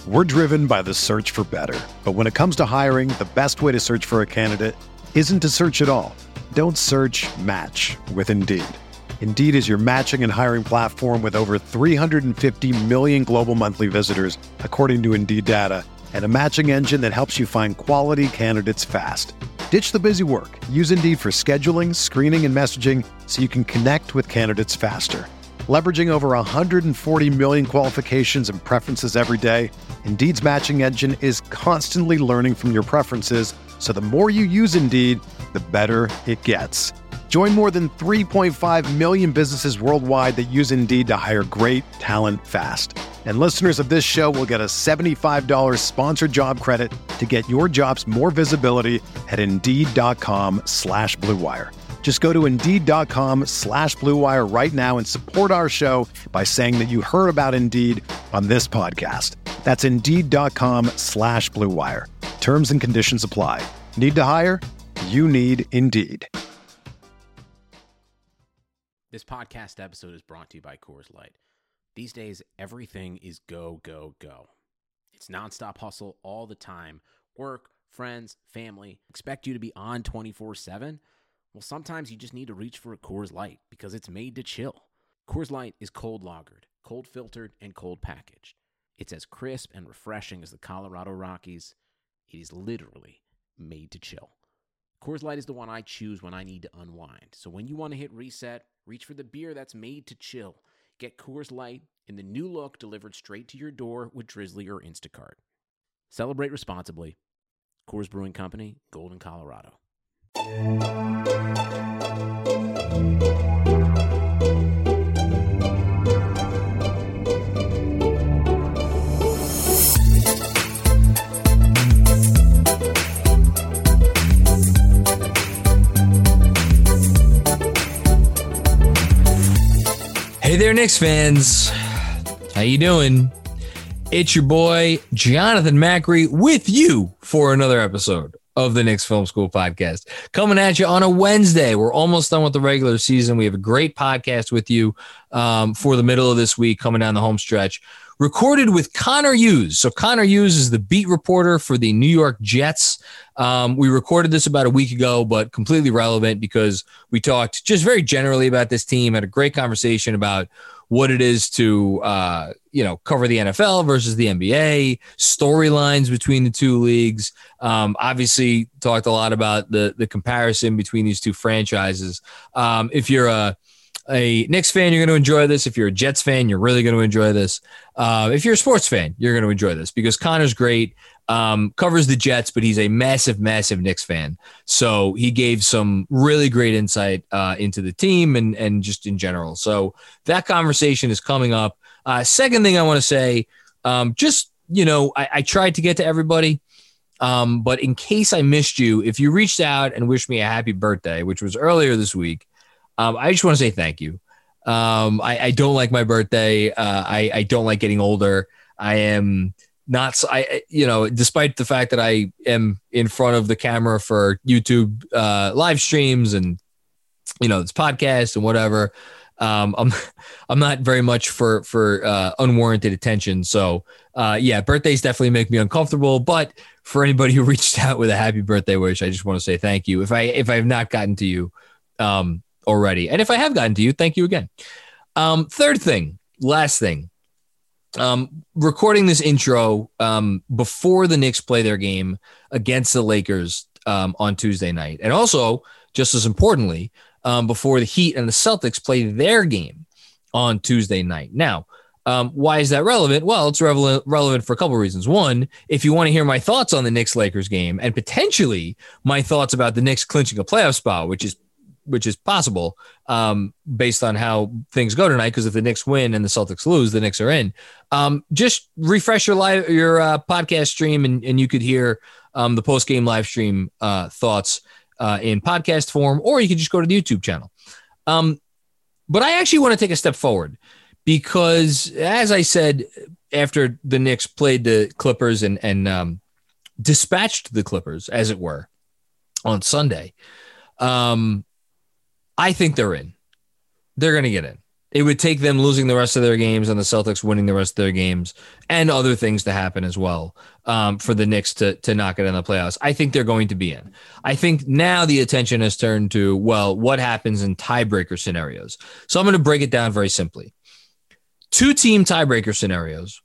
We're driven by the search for better. But when it comes to hiring, the best way to search for a candidate isn't to search at all. Don't search, match with Indeed. Indeed is your matching and hiring platform with over 350 million global monthly visitors, according to Indeed data, and a matching engine that helps you find quality candidates fast. Ditch the busy work. Use Indeed for scheduling, screening, and messaging so you can connect with candidates faster. Leveraging over 140 million qualifications and preferences every day, Indeed's matching engine is constantly learning from your preferences, so the more you use Indeed, the better it gets. Join more than 3.5 million businesses worldwide that use Indeed to hire great talent fast. And listeners of this show will get a $75 sponsored job credit to get your jobs more visibility at Indeed.com/Blue Wire. Just go to Indeed.com/Blue Wire right now and support our show by saying that you heard about Indeed on this podcast. That's Indeed.com/Blue Wire. Terms and conditions apply. Need to hire? You need Indeed. This podcast episode is brought to you by Coors Light. These days, everything is go, go, go. It's nonstop hustle all the time. Work, friends, family, expect you to be on 24/7. Well, sometimes you just need to reach for a Coors Light because it's made to chill. Coors Light is cold lagered, cold filtered, and cold packaged. It's as crisp and refreshing as the Colorado Rockies. It is literally made to chill. Coors Light is the one I choose when I need to unwind. So when you want to hit reset, reach for the beer that's made to chill. Get Coors Light in the new look delivered straight to your door with Drizzly or Instacart. Celebrate responsibly. Coors Brewing Company, Golden, Colorado. Hey there, Knicks fans. How you doing? It's your boy, Jonathan Macri, with you for another episode of the Knicks Film School podcast. Coming at you on a Wednesday. We're almost done with the regular season. We have a great podcast with you for the middle of this week, coming down the home stretch. Recorded with Connor Hughes. So Connor Hughes is the beat reporter for the New York Jets. We recorded this about a week ago, but completely relevant because we talked just very generally about this team, had a great conversation about what it is to, cover the NFL versus the NBA, storylines between the two leagues. Obviously talked a lot about the comparison between these two franchises. If you're a Knicks fan, you're going to enjoy this. If you're a Jets fan, you're really going to enjoy this. If you're a sports fan, you're going to enjoy this because Connor's great, covers the Jets, but he's a massive, massive Knicks fan. So he gave some really great insight into the team and just in general. So that conversation is coming up. Second thing I want to say, I tried to get to everybody, but in case I missed you, if you reached out and wished me a happy birthday, which was earlier this week, I just want to say thank you. I don't like my birthday. I don't like getting older. I am not, despite the fact that I am in front of the camera for YouTube live streams and, this podcast and whatever. I'm not very much for unwarranted attention. So, birthdays definitely make me uncomfortable. But for anybody who reached out with a happy birthday wish, I just want to say thank you. If I have not gotten to you, already. And if I have gotten to you, thank you again. Third thing, last thing, recording this intro before the Knicks play their game against the Lakers on Tuesday night. And also, just as importantly, before the Heat and the Celtics play their game on Tuesday night. Now, why is that relevant? Well, it's relevant for a couple of reasons. One, if you want to hear my thoughts on the Knicks-Lakers game and potentially my thoughts about the Knicks clinching a playoff spot, which is possible based on how things go tonight. Because if the Knicks win and the Celtics lose, the Knicks are in. Just refresh your podcast stream, and you could hear the post game live stream thoughts in podcast form, or you could just go to the YouTube channel. But I actually want to take a step forward because, as I said, after the Knicks played the Clippers and dispatched the Clippers, as it were, on Sunday. I think they're in. They're going to get in. It would take them losing the rest of their games and the Celtics winning the rest of their games and other things to happen as well for the Knicks to not get in the playoffs. I think they're going to be in. I think now the attention has turned to, well, what happens in tiebreaker scenarios? So I'm going to break it down very simply. 2-team tiebreaker scenarios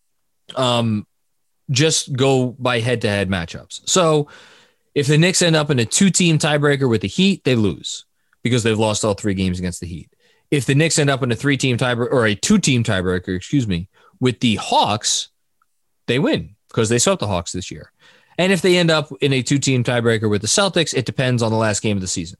just go by head-to-head matchups. So if the Knicks end up in a 2-team tiebreaker with the Heat, they lose because they've lost all 3 games against the Heat. If the Knicks end up in a 3-team tiebreaker or a 2-team tiebreaker, with the Hawks, they win because they swept the Hawks this year. And if they end up in a 2-team tiebreaker with the Celtics, it depends on the last game of the season.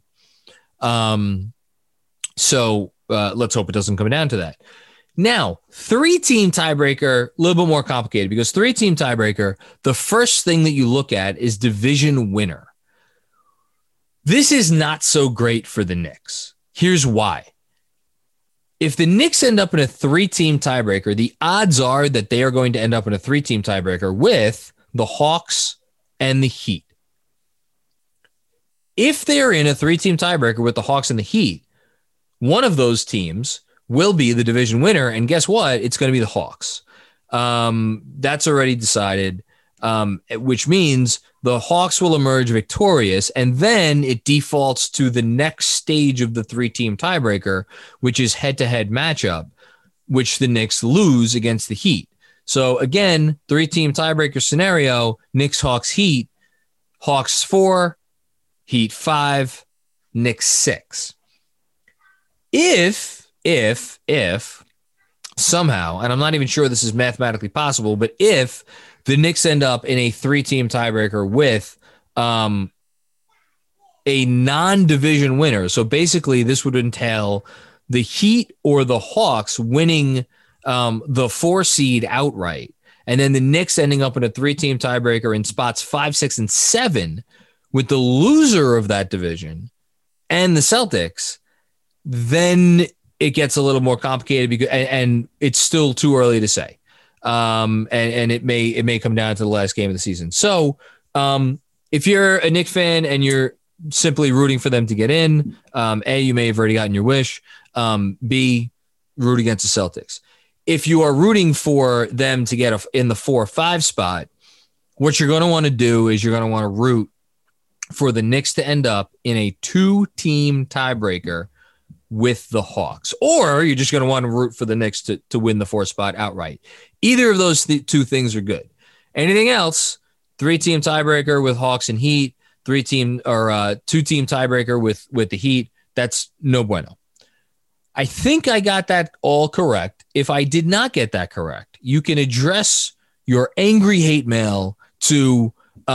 So let's hope it doesn't come down to that. Now, 3-team tiebreaker, a little bit more complicated because 3-team tiebreaker, the first thing that you look at is division winner. This is not so great for the Knicks. Here's why. If the Knicks end up in a 3-team tiebreaker, the odds are that they are going to end up in a 3-team tiebreaker with the Hawks and the Heat. If they're in a 3-team tiebreaker with the Hawks and the Heat, one of those teams will be the division winner. And guess what? It's going to be the Hawks. That's already decided, which means the Hawks will emerge victorious, and then it defaults to the next stage of the 3-team tiebreaker, which is head-to-head matchup, which the Knicks lose against the Heat. So again, 3-team tiebreaker scenario, Knicks, Hawks, Heat, Hawks 4, Heat 5, Knicks 6. If somehow, and I'm not even sure this is mathematically possible, but if the Knicks end up in a 3-team tiebreaker with a non-division winner. So basically, this would entail the Heat or the Hawks winning the 4 seed outright, and then the Knicks ending up in a 3-team tiebreaker in spots 5, 6, and 7 with the loser of that division and the Celtics. Then it gets a little more complicated because, and it's still too early to say. And it may come down to the last game of the season. So if you're a Knicks fan and you're simply rooting for them to get in, A, you may have already gotten your wish. B, root against the Celtics. If you are rooting for them to get in the 4-5 spot, what you're going to want to do is you're going to want to root for the Knicks to end up in a 2-team tiebreaker with the Hawks, or you're just going to want to root for the Knicks to win the 4th spot outright. Either of those 2 things are good. Anything else, 3-team tiebreaker with Hawks and Heat, 2-team tiebreaker with the Heat, that's no bueno. I think I got that all correct. If I did not get that correct, you can address your angry hate mail to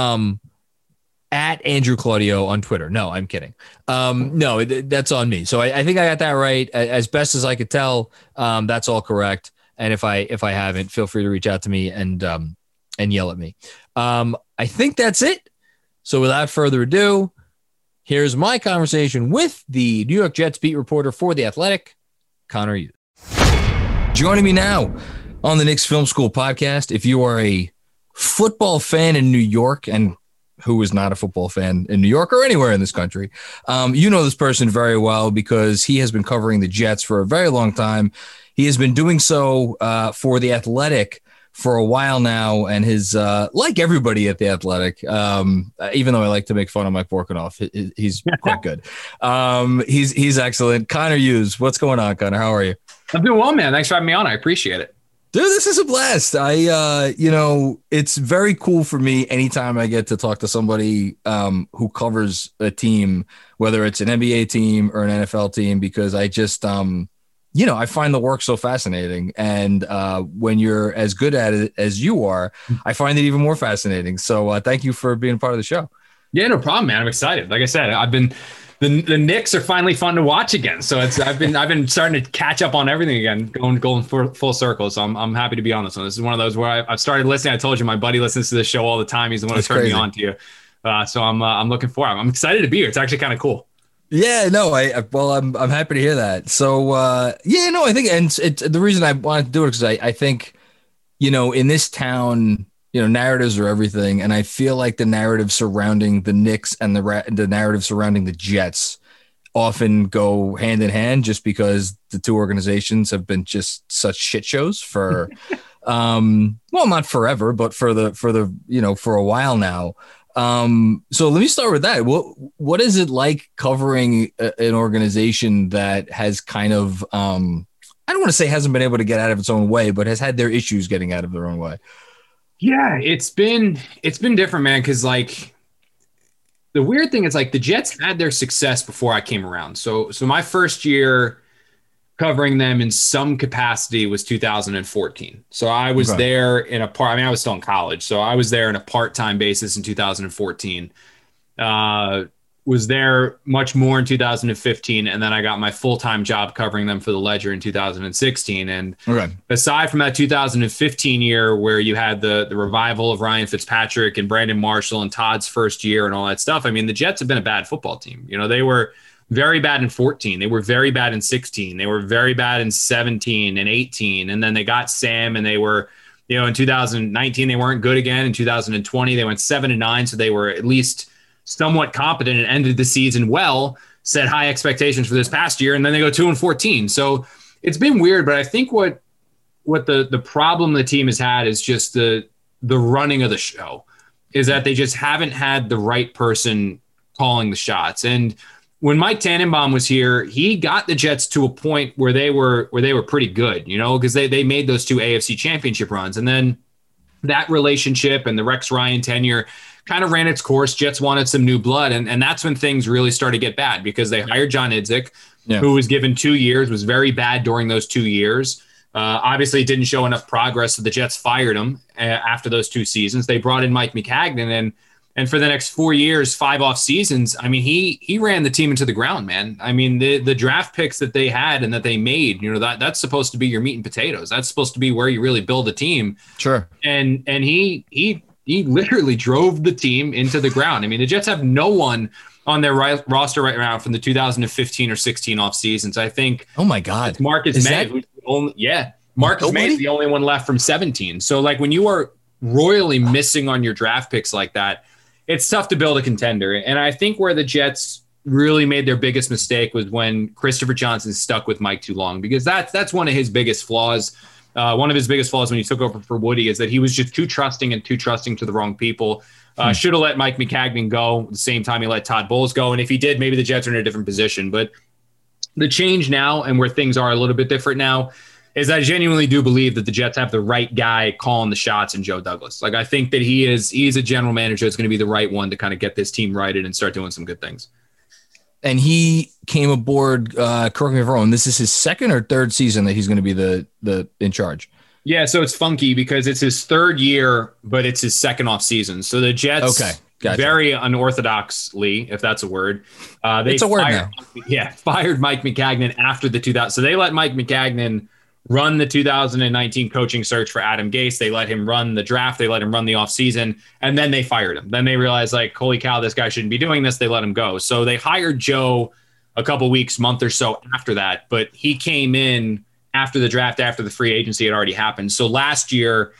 at Andrew Claudio on Twitter. No, I'm kidding. No, that's on me. So I think I got that right as best as I could tell. That's all correct. And if I haven't, feel free to reach out to me and yell at me. I think that's it. So without further ado, here's my conversation with the New York Jets beat reporter for The Athletic, Connor Hughes. Joining me now on the Knicks Film School podcast, if you are a football fan in New York, and who is not a football fan in New York or anywhere in this country, you know this person very well because he has been covering the Jets for a very long time. He has been doing so for The Athletic for a while now, and his like everybody at The Athletic, even though I like to make fun of Mike Vorkunov, he's quite good. He's excellent. Connor Hughes, what's going on, Connor? How are you? I'm doing well, man. Thanks for having me on. I appreciate it. Dude, this is a blast. It's very cool for me anytime I get to talk to somebody who covers a team, whether it's an NBA team or an NFL team, because I just, I find the work so fascinating. And when you're as good at it as you are, I find it even more fascinating. So thank you for being part of the show. Yeah, no problem, man. I'm excited. Like I said, the Knicks are finally fun to watch again. So I've been starting to catch up on everything again, going full circle. So I'm happy to be on this one. This is one of those where I've started listening. I told you my buddy listens to this show all the time. He's the one who turned me on to you. So I'm looking forward. I'm excited to be here. It's actually kind of cool. Yeah, no, I'm happy to hear that. So I think, and it's the reason I wanted to do it because I think, in this town, narratives are everything. And I feel like the narrative surrounding the Knicks and the narrative surrounding the Jets often go hand in hand just because the two organizations have been just such shit shows for, well, not forever, but for a while now. So let me start with that. What is it like covering an organization that has kind of, I don't want to say hasn't been able to get out of its own way, but has had their issues getting out of their own way? Yeah, it's been different, man. Cause like the weird thing is like the Jets had their success before I came around. So my first year covering them in some capacity was 2014. So I was there in I was still in college. So I was there in a part-time basis in 2014. Was there much more in 2015. And then I got my full-time job covering them for the Ledger in 2016. And aside from that 2015 year where you had the revival of Ryan Fitzpatrick and Brandon Marshall and Todd's first year and all that stuff, I mean, the Jets have been a bad football team. You know, they were very bad in 14. They were very bad in 16. They were very bad in 17 and 18. And then they got Sam and they were, you know, in 2019, they weren't good again. In 2020, they went 7-9. So they were at least somewhat competent and ended the season well, set high expectations for this past year. And then they go 2-14. So it's been weird, but I think what the problem the team has had is just the running of the show is that they just haven't had the right person calling the shots. And when Mike Tannenbaum was here, he got the Jets to a point where they were pretty good, you know, because they made those 2 AFC championship runs. And then that relationship and the Rex Ryan tenure kind of ran its course. Jets wanted some new blood. And that's when things really started to get bad because they hired John Idzik, who was given 2 years, was very bad during those 2 years. Obviously didn't show enough progress. So the Jets fired him after those 2 seasons. They brought in Mike Maccagnan and for the next 4 years, 5 off seasons, I mean, he ran the team into the ground, man. I mean, the draft picks that they had and that they made, you know, that's supposed to be your meat and potatoes. That's supposed to be where you really build a team. Sure. And he literally drove the team into the ground. I mean, the Jets have no one on their roster right now from the 2015 or 16 off seasons. I think. Oh my God, Marcus May, who's the only, Marcus May is the only one left from 17. So like when you are royally missing on your draft picks like that, it's tough to build a contender. And I think where the Jets really made their biggest mistake was when Christopher Johnson stuck with Mike too long, because that's one of his biggest flaws. One of his biggest flaws when he took over for Woody is that he was just too trusting to the wrong people. Should have let Mike Maccagnan go at the same time he let Todd Bowles go. And if he did, maybe the Jets are in a different position. But the change now and where things are a little bit different now is I genuinely do believe that the Jets have the right guy calling the shots in Joe Douglas. Like I think that he's a general manager that's going to be the right one to kind of get this team righted and start doing some good things. And he came aboard, correct me if I'm wrong, this is his second or third season that he's going to be the in charge. Yeah, so it's funky because it's his third year, but it's his second off season. So the Jets, very unorthodoxly, if that's a word, it's a word now. Yeah, fired Mike Maccagnan after the 2000. So they let Mike Maccagnan run the 2019 coaching search for Adam Gase. They let him run the draft. They let him run the offseason. And then they fired him. Then they realized, like, holy cow, this guy shouldn't be doing this. They let him go. So they hired Joe a couple weeks, month or so after that. But he came in after the draft, after the free agency had already happened. So last year,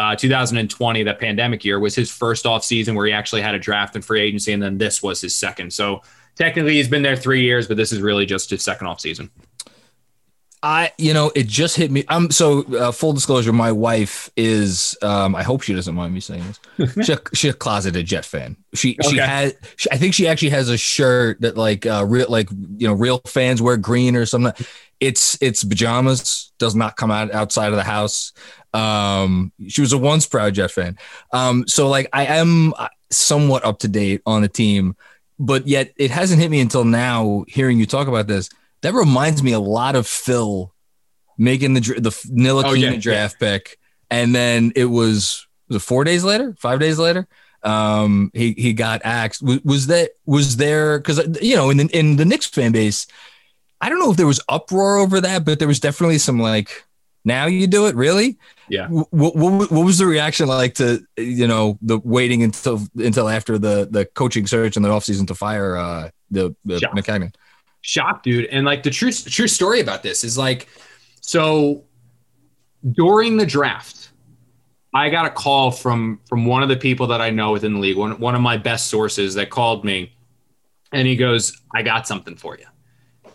2020, that pandemic year, was his first offseason where he actually had a draft and free agency. And then this was his second. So technically he's been there 3 years, but this is really just his second offseason. It just hit me. Full disclosure, my wife is, I hope she doesn't mind me saying this. She's a closeted Jet fan. She has, I think she actually has a shirt that real fans wear green or something. It's pajamas, does not come out outside of the house. She was a once proud Jet fan. So like I am somewhat up to date on the team, but yet it hasn't hit me until now hearing you talk about this. That reminds me a lot of Phil making the Ntilikina draft pick. And then it was 4 days later, 5 days later, he got axed. Was there, because, in the Knicks fan base, I don't know if there was uproar over that, but there was definitely some like, now you do it, really? Yeah. What was the reaction like to, the waiting until after the coaching search and the offseason to fire the Maccagnan? Shocked, dude. And like the true story about this is like, so during the draft, I got a call from one of the people that I know within the league, one of my best sources that called me, and he goes, I got something for you.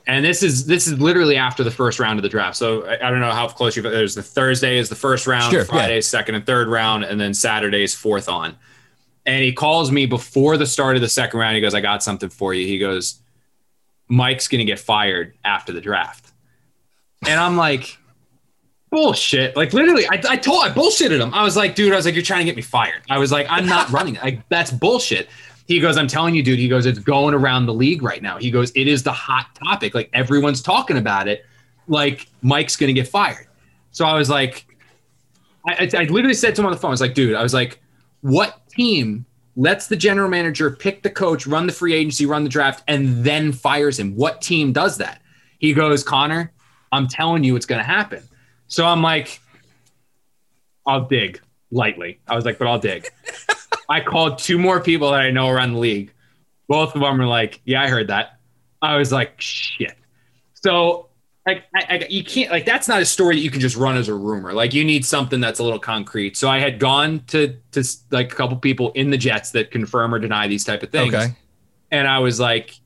And this is literally after the first round of the draft. So I don't know how close there's the Thursday is the first round, Sure, Friday, second and third round, and then Saturday's fourth on. And he calls me before the start of the second round. He goes, I got something for you. He goes, Mike's going to get fired after the draft. And I'm like, bullshit. Like literally, I bullshitted him. I was like, dude, you're trying to get me fired. I was like, I'm not running. Like that's bullshit. He goes, I'm telling you, dude. He goes, it's going around the league right now. He goes, it is the hot topic. Like everyone's talking about it. Like Mike's going to get fired. So I was like, I literally said to him on the phone, I was like, dude, what team lets the general manager pick the coach, run the free agency, run the draft, and then fires him? What team does that? He goes, Connor, I'm telling you it's going to happen. So I'm like, I'll dig lightly. I was like, but I'll dig. I called 2 more people that I know around the league. Both of them were like, yeah, I heard that. I was like, shit. So like, you can't, like, that's not a story that you can just run as a rumor. Like you need something that's a little concrete. So I had gone to like a couple people in the Jets that confirm or deny these type of things. Okay. And I was like,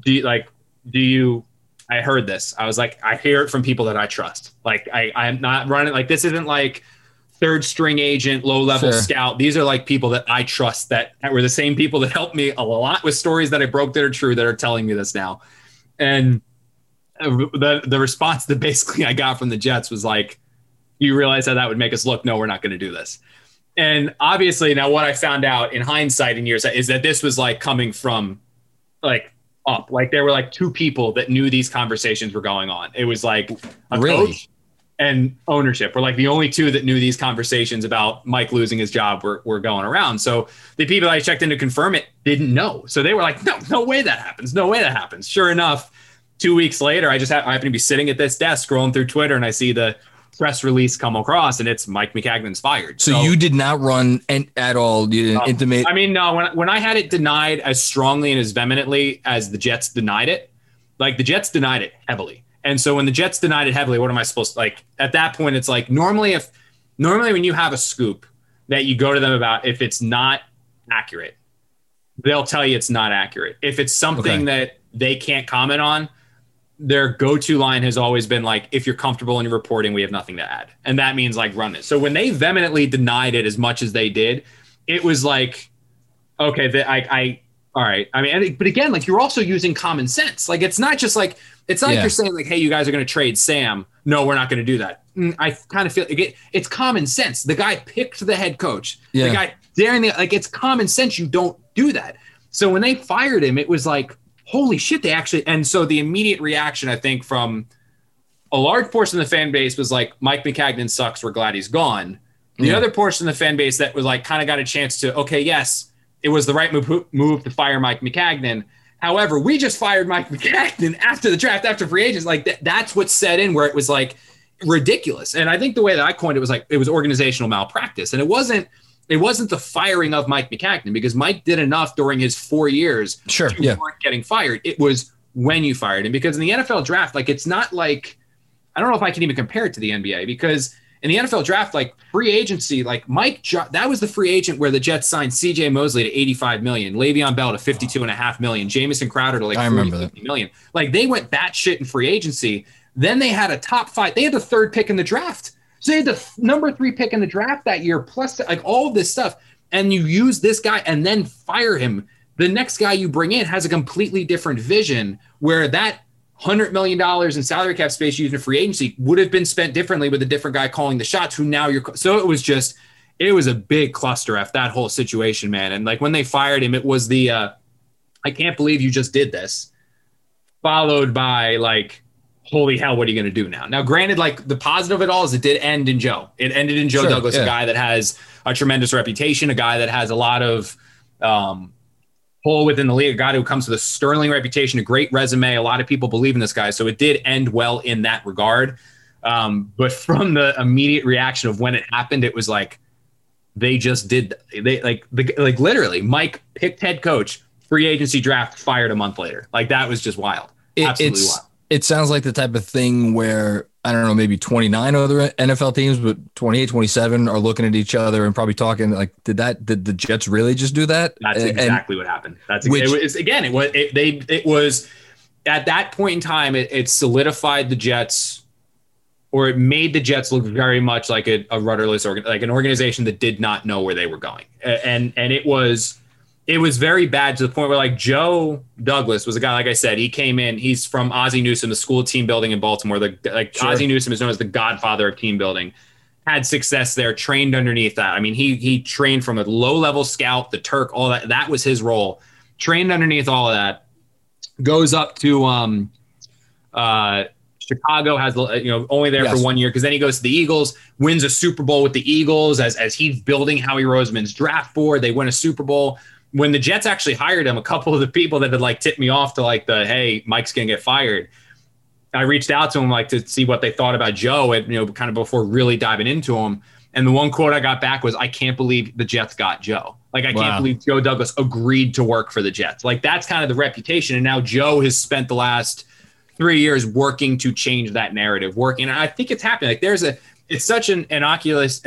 I heard this. I was like, I hear it from people that I trust. Like I'm not running, like this isn't like third string agent, low level scout. These are like people that I trust that were the same people that helped me a lot with stories that I broke that are true that are telling me this now. And the response that basically I got from the Jets was like, you realize how that would make us look? No, we're not going to do this. And obviously now what I found out in hindsight in years is that this was like coming from like up. Like there were like 2 people that knew these conversations were going on. It was like a coach and ownership were like the only 2 that knew these conversations about Mike losing his job were going around. So the people I checked in to confirm it didn't know. So they were like, no way that happens. No way that happens. Sure enough, 2 weeks later, I happen to be sitting at this desk scrolling through Twitter and I see the press release come across and it's Mike Maccagnan's fired. So you did not run at all. You didn't intimate. I mean, no, when I had it denied as strongly and as vehemently as the Jets denied it, like the Jets denied it heavily. And so when the Jets denied it heavily, what am I supposed to like at that point? It's like normally when you have a scoop that you go to them about, if it's not accurate, they'll tell you it's not accurate. If it's something that they can't comment on, their go-to line has always been like, if you're comfortable in your reporting, we have nothing to add. And that means like run it. So when they vehemently denied it as much as they did, it was like, okay, all right. I mean, but again, like you're also using common sense. Like, it's not just like, it's not like you're saying like, hey, you guys are going to trade Sam. No, we're not going to do that. I kind of feel like it's common sense. The guy picked the head coach. Yeah. The guy daring like it's common sense. You don't do that. So when they fired him, it was like, holy shit, they actually, and so the immediate reaction, I think, from a large portion of the fan base was like, Mike Maccagnan sucks. We're glad he's gone. The other portion of the fan base that was like, kind of got a chance to, okay, yes, it was the right move to fire Mike Maccagnan. However, we just fired Mike Maccagnan after the draft, after free agents. Like that's what set in where it was like ridiculous. And I think the way that I coined it was like, it was organizational malpractice. And it wasn't the firing of Mike Maccagnan because Mike did enough during his 4 years to warrant getting fired. It was when you fired him, because in the NFL draft, like it's not like, I don't know if I can even compare it to the NBA, because in the NFL draft, like free agency, like that was the free agent where the Jets signed CJ Mosley to $85 million, Le'Veon Bell to $52.5 million, Jamison Crowder to like $50 million. Like they went batshit in free agency. Then they had a top 5. They had the 3rd pick in the draft. So they had the number 3 pick in the draft that year, plus like all of this stuff. And you use this guy and then fire him. The next guy you bring in has a completely different vision, where that $100 million in salary cap space used in free agency would have been spent differently with a different guy calling the shots, who now so it was a big cluster F, that whole situation, man. And like when they fired him, it was the, I can't believe you just did this, followed by like, holy hell, what are you going to do now? Now, granted, like the positive of it all is it did end in Joe. It ended in Joe Douglas, a guy that has a tremendous reputation, a guy that has a lot of pull within the league, a guy who comes with a sterling reputation, a great resume. A lot of people believe in this guy. So it did end well in that regard. But from the immediate reaction of when it happened, it was like, they just did. They like literally Mike picked head coach, free agency draft, fired a month later. Like that was just wild. Absolutely wild. It sounds like the type of thing where, I don't know, maybe 29 other NFL teams, but 28, 27 are looking at each other and probably talking like, did the Jets really just do that? That's exactly what happened. It at that point in time, it solidified the Jets, or it made the Jets look very much like a rudderless like an organization that did not know where they were going. And it was very bad to the point where like Joe Douglas was a guy, like I said, he came in, he's from Ozzie Newsome, the school of team building in Baltimore. Sure. Ozzie Newsome is known as the godfather of team building, had success there, trained underneath that. I mean, he trained from a low-level scout, the Turk, all that. That was his role. Trained underneath all of that. Goes up to Chicago, has only there for 1 year, because then he goes to the Eagles, wins a Super Bowl with the Eagles as he's building Howie Roseman's draft board. They win a Super Bowl. When the Jets actually hired him, a couple of the people that had like tipped me off to like hey, Mike's gonna get fired, I reached out to him like to see what they thought about Joe, and kind of before really diving into him. And the one quote I got back was, "I can't believe the Jets got Joe. Like, I can't believe Joe Douglas agreed to work for the Jets." Like, that's kind of the reputation. And now Joe has spent the last 3 years working to change that narrative. And I think it's happening. Like, it's such an innocuous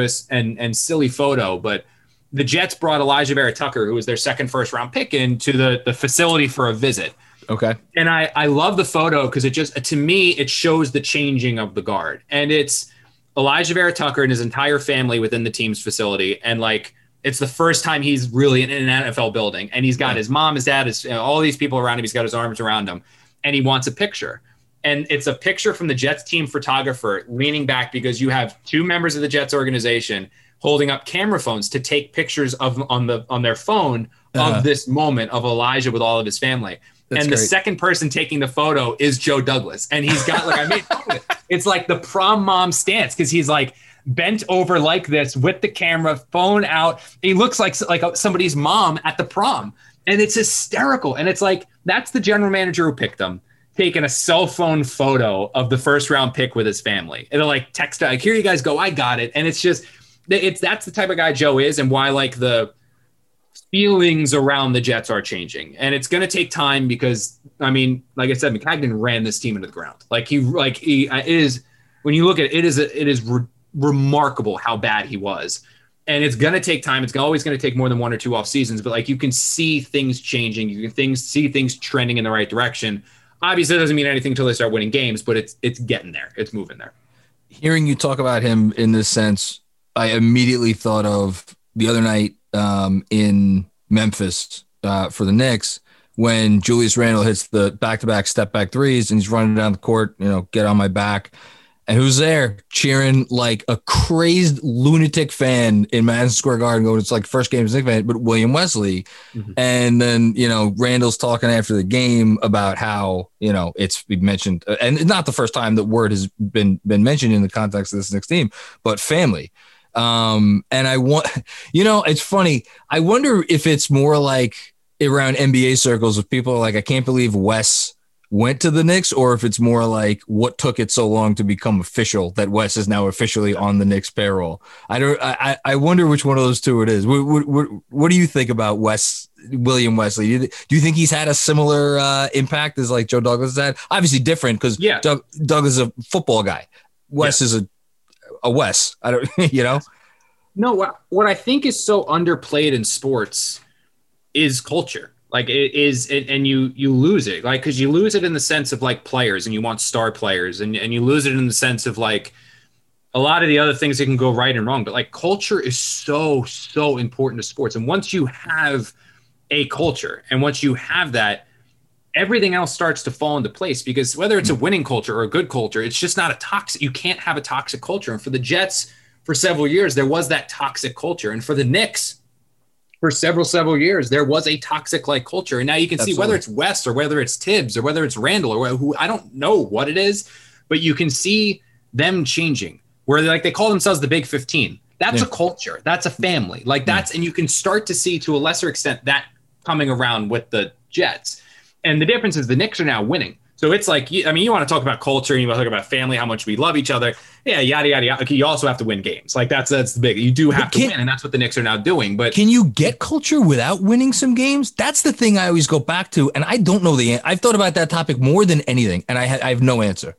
and silly photo, but the Jets brought Elijah Vera Tucker, who was their second first-round pick, into the facility for a visit. Okay. And I love the photo because to me, it shows the changing of the guard. And it's Elijah Vera Tucker and his entire family within the team's facility. And like, it's the first time he's really in an NFL building. And he's got his mom, his dad, all these people around him. He's got his arms around him. And he wants a picture. And it's a picture from the Jets team photographer leaning back, because you have two members of the Jets organization holding up camera phones to take pictures on their phone of this moment of Elijah with all of his family. That's great. The second person taking the photo is Joe Douglas. And he's got like, I made fun of it. It's like the prom mom stance, because he's like bent over like this with the camera, phone out. He looks like somebody's mom at the prom. And it's hysterical. And it's like, that's the general manager who picked him, taking a cell phone photo of the first round pick with his family. And they're like, text, like, here you guys go, I got it. And it's just, that's the type of guy Joe is, and why like the feelings around the Jets are changing. And it's going to take time, because I mean, like I said, Maccagnan ran this team into the ground. Like it is, when you look at it, it is remarkable how bad he was. And it's going to take time. It's always going to take more than 1 or 2 off seasons, but like, you can see things changing. You can see things trending in the right direction. Obviously, it doesn't mean anything until they start winning games, but it's getting there. It's moving there. Hearing you talk about him in this sense, I immediately thought of the other night in Memphis for the Knicks, when Julius Randle hits the back-to-back step-back threes and he's running down the court, get on my back. And who's there cheering like a crazed lunatic fan in Madison Square Garden, going, it's like first game as a Knicks fan, but William Wesley. Mm-hmm. And then, Randall's talking after the game about how, it's been mentioned, and it's not the first time that word has been mentioned in the context of this Knicks team, but family. And I want, it's funny. I wonder if it's more like around NBA circles, if people are like, I can't believe Wes went to the Knicks, or if it's more like what took it so long to become official that Wes is now officially on the Knicks payroll. I wonder which one of those two it is. What do you think about William Wesley? Do you think he's had a similar impact as like Joe Douglas had? Obviously different, because Doug is a football guy. Wes is a Wes. I don't, No, what I think is so underplayed in sports is culture. Like it is, and you lose it, like, because you lose it in the sense of like players, and you want star players, and you lose it in the sense of like a lot of the other things that can go right and wrong. But like culture is so important to sports. And once you have a culture, and once you have that, everything else starts to fall into place, because whether it's a winning culture or a good culture, it's just not a toxic, you can't have a toxic culture. And for the Jets, for several years, there was that toxic culture. And for the Knicks, for several years, there was a toxic like culture. And now you can see whether it's West or whether it's Tibbs or whether it's Randall or who, I don't know what it is, but you can see them changing, where they call themselves the Big 15. That's a culture. That's a family. Like and you can start to see to a lesser extent that coming around with the Jets. And the difference is the Knicks are now winning. So it's like, I mean, you want to talk about culture, and you want to talk about family, how much we love each other. Yeah, yada, yada, yada. Okay, you also have to win games. Like that's the big, you do have to win. And that's what the Knicks are now doing. But can you get culture without winning some games? That's the thing I always go back to. And I don't know I've thought about that topic more than anything. And I have no answer.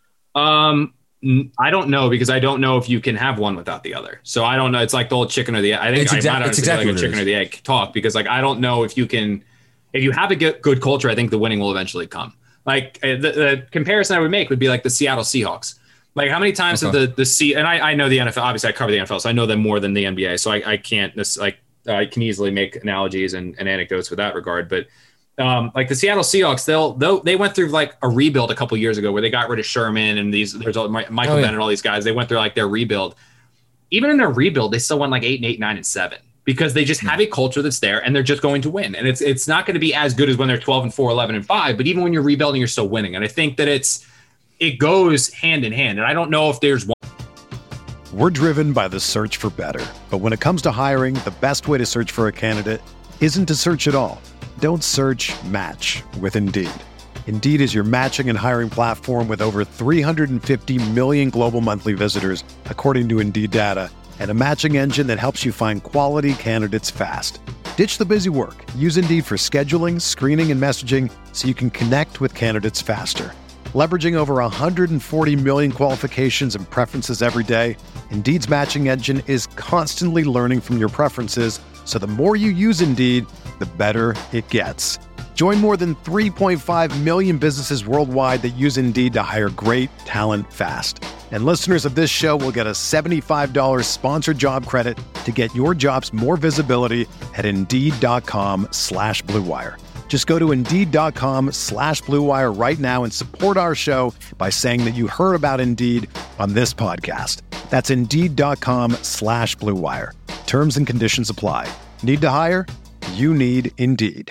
I don't know, because I don't know if you can have one without the other. So I don't know. It's like the old chicken or the egg. I think it's exactly like a chicken or the egg talk, because like, I don't know if you can, if you have a good culture, I think the winning will eventually come. Like the comparison I would make would be like the Seattle Seahawks. Like how many times have and I know the NFL, obviously I cover the NFL, so I know them more than the NBA. So I can't I can easily make analogies and anecdotes with that regard. But like the Seattle Seahawks, they went through like a rebuild a couple years ago where they got rid of Sherman and there's Michael Bennett and all these guys. They went through like their rebuild. Even in their rebuild, they still won like 8-8, 9-7 because they just have a culture that's there and they're just going to win. And it's not going to be as good as when they're 12-4, 11-5. But even when you're rebuilding, you're still winning. And I think that it goes hand in hand. And I don't know if there's one. We're driven by the search for better. But when it comes to hiring, the best way to search for a candidate isn't to search at all. Don't search, match with Indeed. Indeed is your matching and hiring platform with over 350 million global monthly visitors, according to Indeed data, and a matching engine that helps you find quality candidates fast. Ditch the busy work. Use Indeed for scheduling, screening, and messaging so you can connect with candidates faster. Leveraging over 140 million qualifications and preferences every day, Indeed's matching engine is constantly learning from your preferences, so the more you use Indeed, the better it gets. Join more than 3.5 million businesses worldwide that use Indeed to hire great talent fast. And listeners of this show will get a $75 sponsored job credit to get your jobs more visibility at Indeed.com/Blue Wire. Just go to Indeed.com/Blue Wire right now and support our show by saying that you heard about Indeed on this podcast. That's Indeed.com/Blue Wire. Terms and conditions apply. Need to hire? You need Indeed.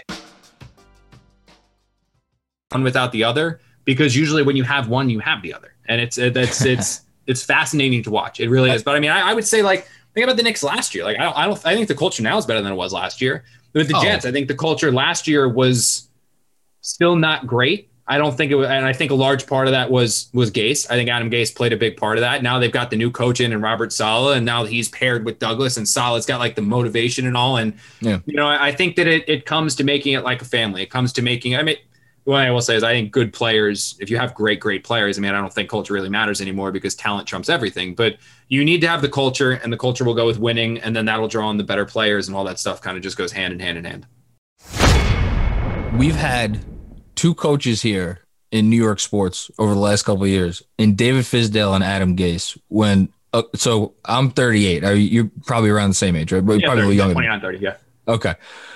One without the other, because usually when you have one, you have the other. And it's fascinating to watch. It really is. But I mean, I would say like, think about the Knicks last year. Like, I think the culture now is better than it was last year. With the Jets, I think the culture last year was still not great. I don't think it was, and I think a large part of that was Gase. I think Adam Gase played a big part of that. Now they've got the new coach in and Robert Saleh, and now he's paired with Douglas, and Saleh's got like the motivation and all. And I think that it comes to making it like a family. It comes to making. I mean, what I will say is I think good players. If you have great players, I mean, I don't think culture really matters anymore because talent trumps everything. But you need to have the culture, and the culture will go with winning, and then that'll draw on the better players, and all that stuff kind of just goes hand in hand. We've had two coaches here in New York sports over the last couple of years, in David Fizdale and Adam Gase. So I'm 38. You're probably around the same age, right? But yeah, probably 30, younger. 29, 30, yeah. Okay.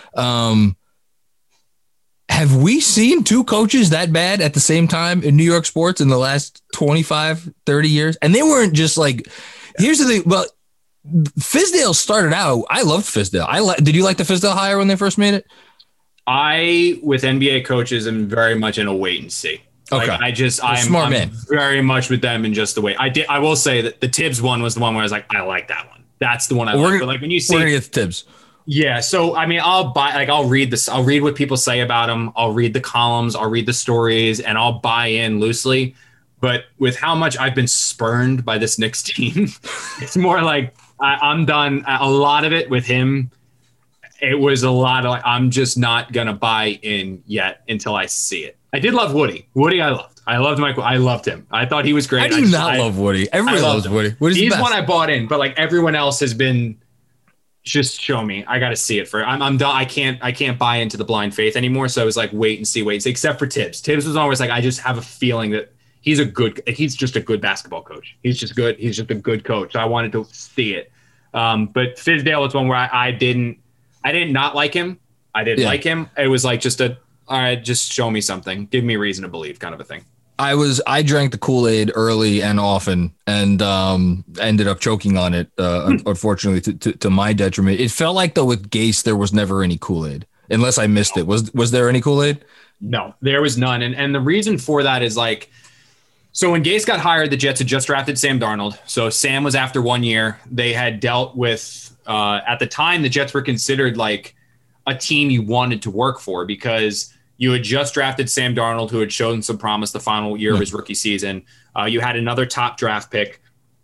Have we seen two coaches that bad at the same time in New York sports in the last 25, 30 years? And they weren't just like, here's the thing. Well, Fizdale started out, I loved Fizdale. Did you like the Fizdale hire when they first made it? I, with NBA coaches, am very much in a wait and see. Okay. Like, I'm very much with them in just the way I will say that the Tibbs one was the one where I was like, I like that one. That's the one I like. But like when you see, we're gonna get the Tibbs. Yeah. So, I mean, I'll read this. I'll read what people say about him. I'll read the columns. I'll read the stories, and I'll buy in loosely. But with how much I've been spurned by this Knicks team, it's more like I'm done. A lot of it with him. It was a lot of like, I'm just not going to buy in yet until I see it. I did love Woody. I loved. I loved Michael. I loved him. I thought he was great. I do not love Woody. Everybody loves Woody. He's one I bought in, but like everyone else has been, just show me. I got to see it I'm done. I can't buy into the blind faith anymore. So I was like, wait and see, except for Tibbs. Tibbs was always like, I just have a feeling that he's just a good basketball coach. He's just good. He's just a good coach. So I wanted to see it. But Fizdale was one where I didn't not like him. I didn't like him. It was like all right, just show me something. Give me a reason to believe kind of a thing. I drank the Kool-Aid early and often and ended up choking on it, unfortunately, to my detriment. It felt like, though, with Gase, there was never any Kool-Aid, unless I missed it. Was there any Kool-Aid? No, there was none. And the reason for that is like, so when Gase got hired, the Jets had just drafted Sam Darnold. So Sam was after 1 year. They had dealt with, at the time, the Jets were considered like a team you wanted to work for because you had just drafted Sam Darnold, who had shown some promise the final year of his rookie season. You had another top draft pick.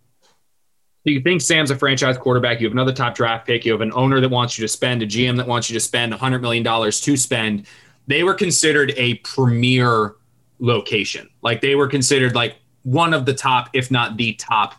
So you think Sam's a franchise quarterback. You have another top draft pick. You have an owner that wants you to spend, a GM that wants you to spend $100 million to spend. They were considered a premier location. Like they were considered like one of the top, if not the top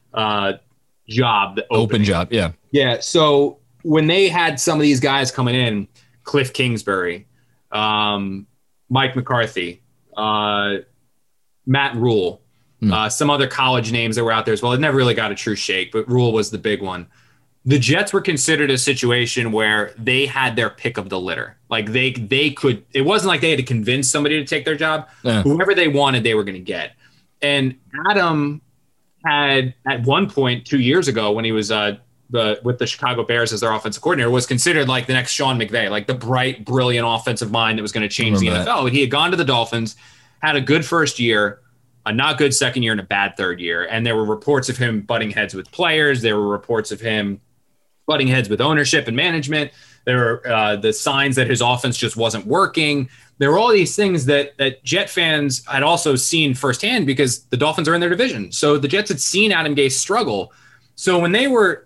job. Open job, yeah. Yeah, so when they had some of these guys coming in, Cliff Kingsbury, Mike McCarthy, Matt Rule, some other college names that were out there as well. It never really got a true shake, but Rule was the big one. The Jets were considered a situation where they had their pick of the litter. Like they could, it wasn't like they had to convince somebody to take their job. Yeah. Whoever they wanted, they were going to get. And Adam had at one point 2 years ago when he was with the Chicago Bears as their offensive coordinator, was considered like the next Sean McVay, like the bright, brilliant offensive mind that was going to change the NFL. But he had gone to the Dolphins, had a good first year, a not good second year, and a bad third year. And there were reports of him butting heads with players. There were reports of him butting heads with ownership and management. There were the signs that his offense just wasn't working. There were all these things that Jet fans had also seen firsthand because the Dolphins are in their division. So the Jets had seen Adam Gase struggle. So when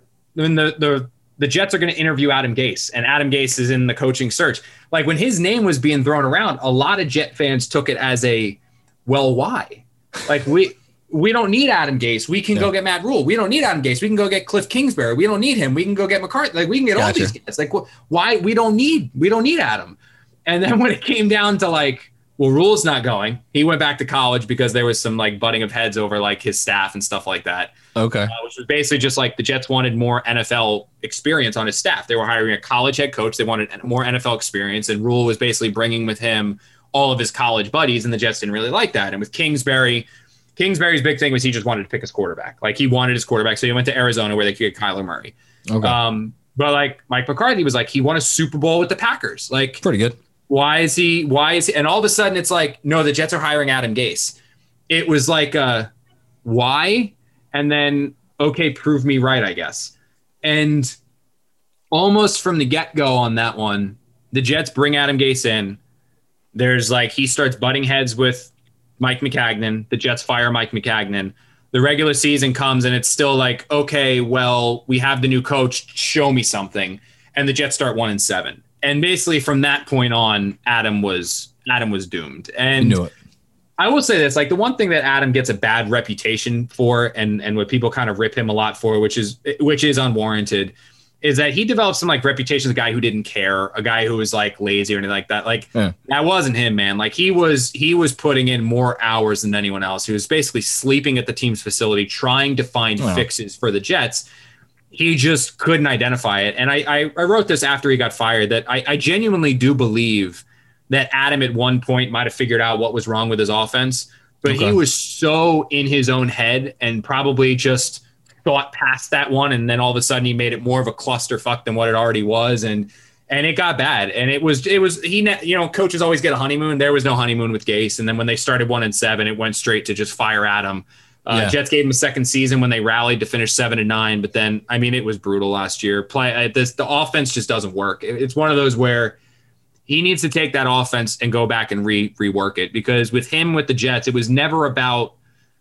the Jets are going to interview Adam Gase and Adam Gase is in the coaching search, like when his name was being thrown around, a lot of Jet fans took it as well, why? Like we don't need Adam Gase. We can go get Matt Rule. We don't need Adam Gase. We can go get Cliff Kingsbury. We don't need him. We can go get McCarthy. Like we can get all these guys. Like why we don't need Adam. And then when it came down to like, well, Rule's not going. He went back to college because there was some like butting of heads over like his staff and stuff like that. Okay. Which was basically just like the Jets wanted more NFL experience on his staff. They were hiring a college head coach. They wanted more NFL experience. And Rule was basically bringing with him all of his college buddies. And the Jets didn't really like that. And with Kingsbury's big thing was he just wanted to pick his quarterback. Like he wanted his quarterback. So he went to Arizona where they could get Kyler Murray. Okay. But like Mike McCarthy was like, he won a Super Bowl with the Packers. Like pretty good. Why is he? And all of a sudden it's like, no, the Jets are hiring Adam Gase. It was like, why? And then, okay, prove me right, I guess. And almost from the get-go on that one, the Jets bring Adam Gase in. There's like, he starts butting heads with Mike Maccagnan. The Jets fire Mike Maccagnan. The regular season comes and it's still like, okay, well, we have the new coach. Show me something. And the Jets start 1-7. And basically from that point on, Adam was doomed. And knew it. I will say this, like the one thing that Adam gets a bad reputation for and what people kind of rip him a lot for, which is unwarranted, is that he developed some like reputation as a guy who didn't care, a guy who was like lazy or anything like that. Like that wasn't him, man. Like he was putting in more hours than anyone else. He was basically sleeping at the team's facility, trying to find fixes for the Jets. He just couldn't identify it. And I wrote this after he got fired that I genuinely do believe that Adam at one point might have figured out what was wrong with his offense, but he was so in his own head and probably just thought past that one. And then all of a sudden he made it more of a clusterfuck than what it already was. And it got bad. And it was, coaches always get a honeymoon. There was no honeymoon with Gase. And then when they started 1-7, it went straight to just fire Adam. Jets gave him a second season when they rallied to finish 7-9. But then, I mean, it was brutal last year. The offense just doesn't work. It's one of those where he needs to take that offense and go back and rework it, because with the Jets, it was never about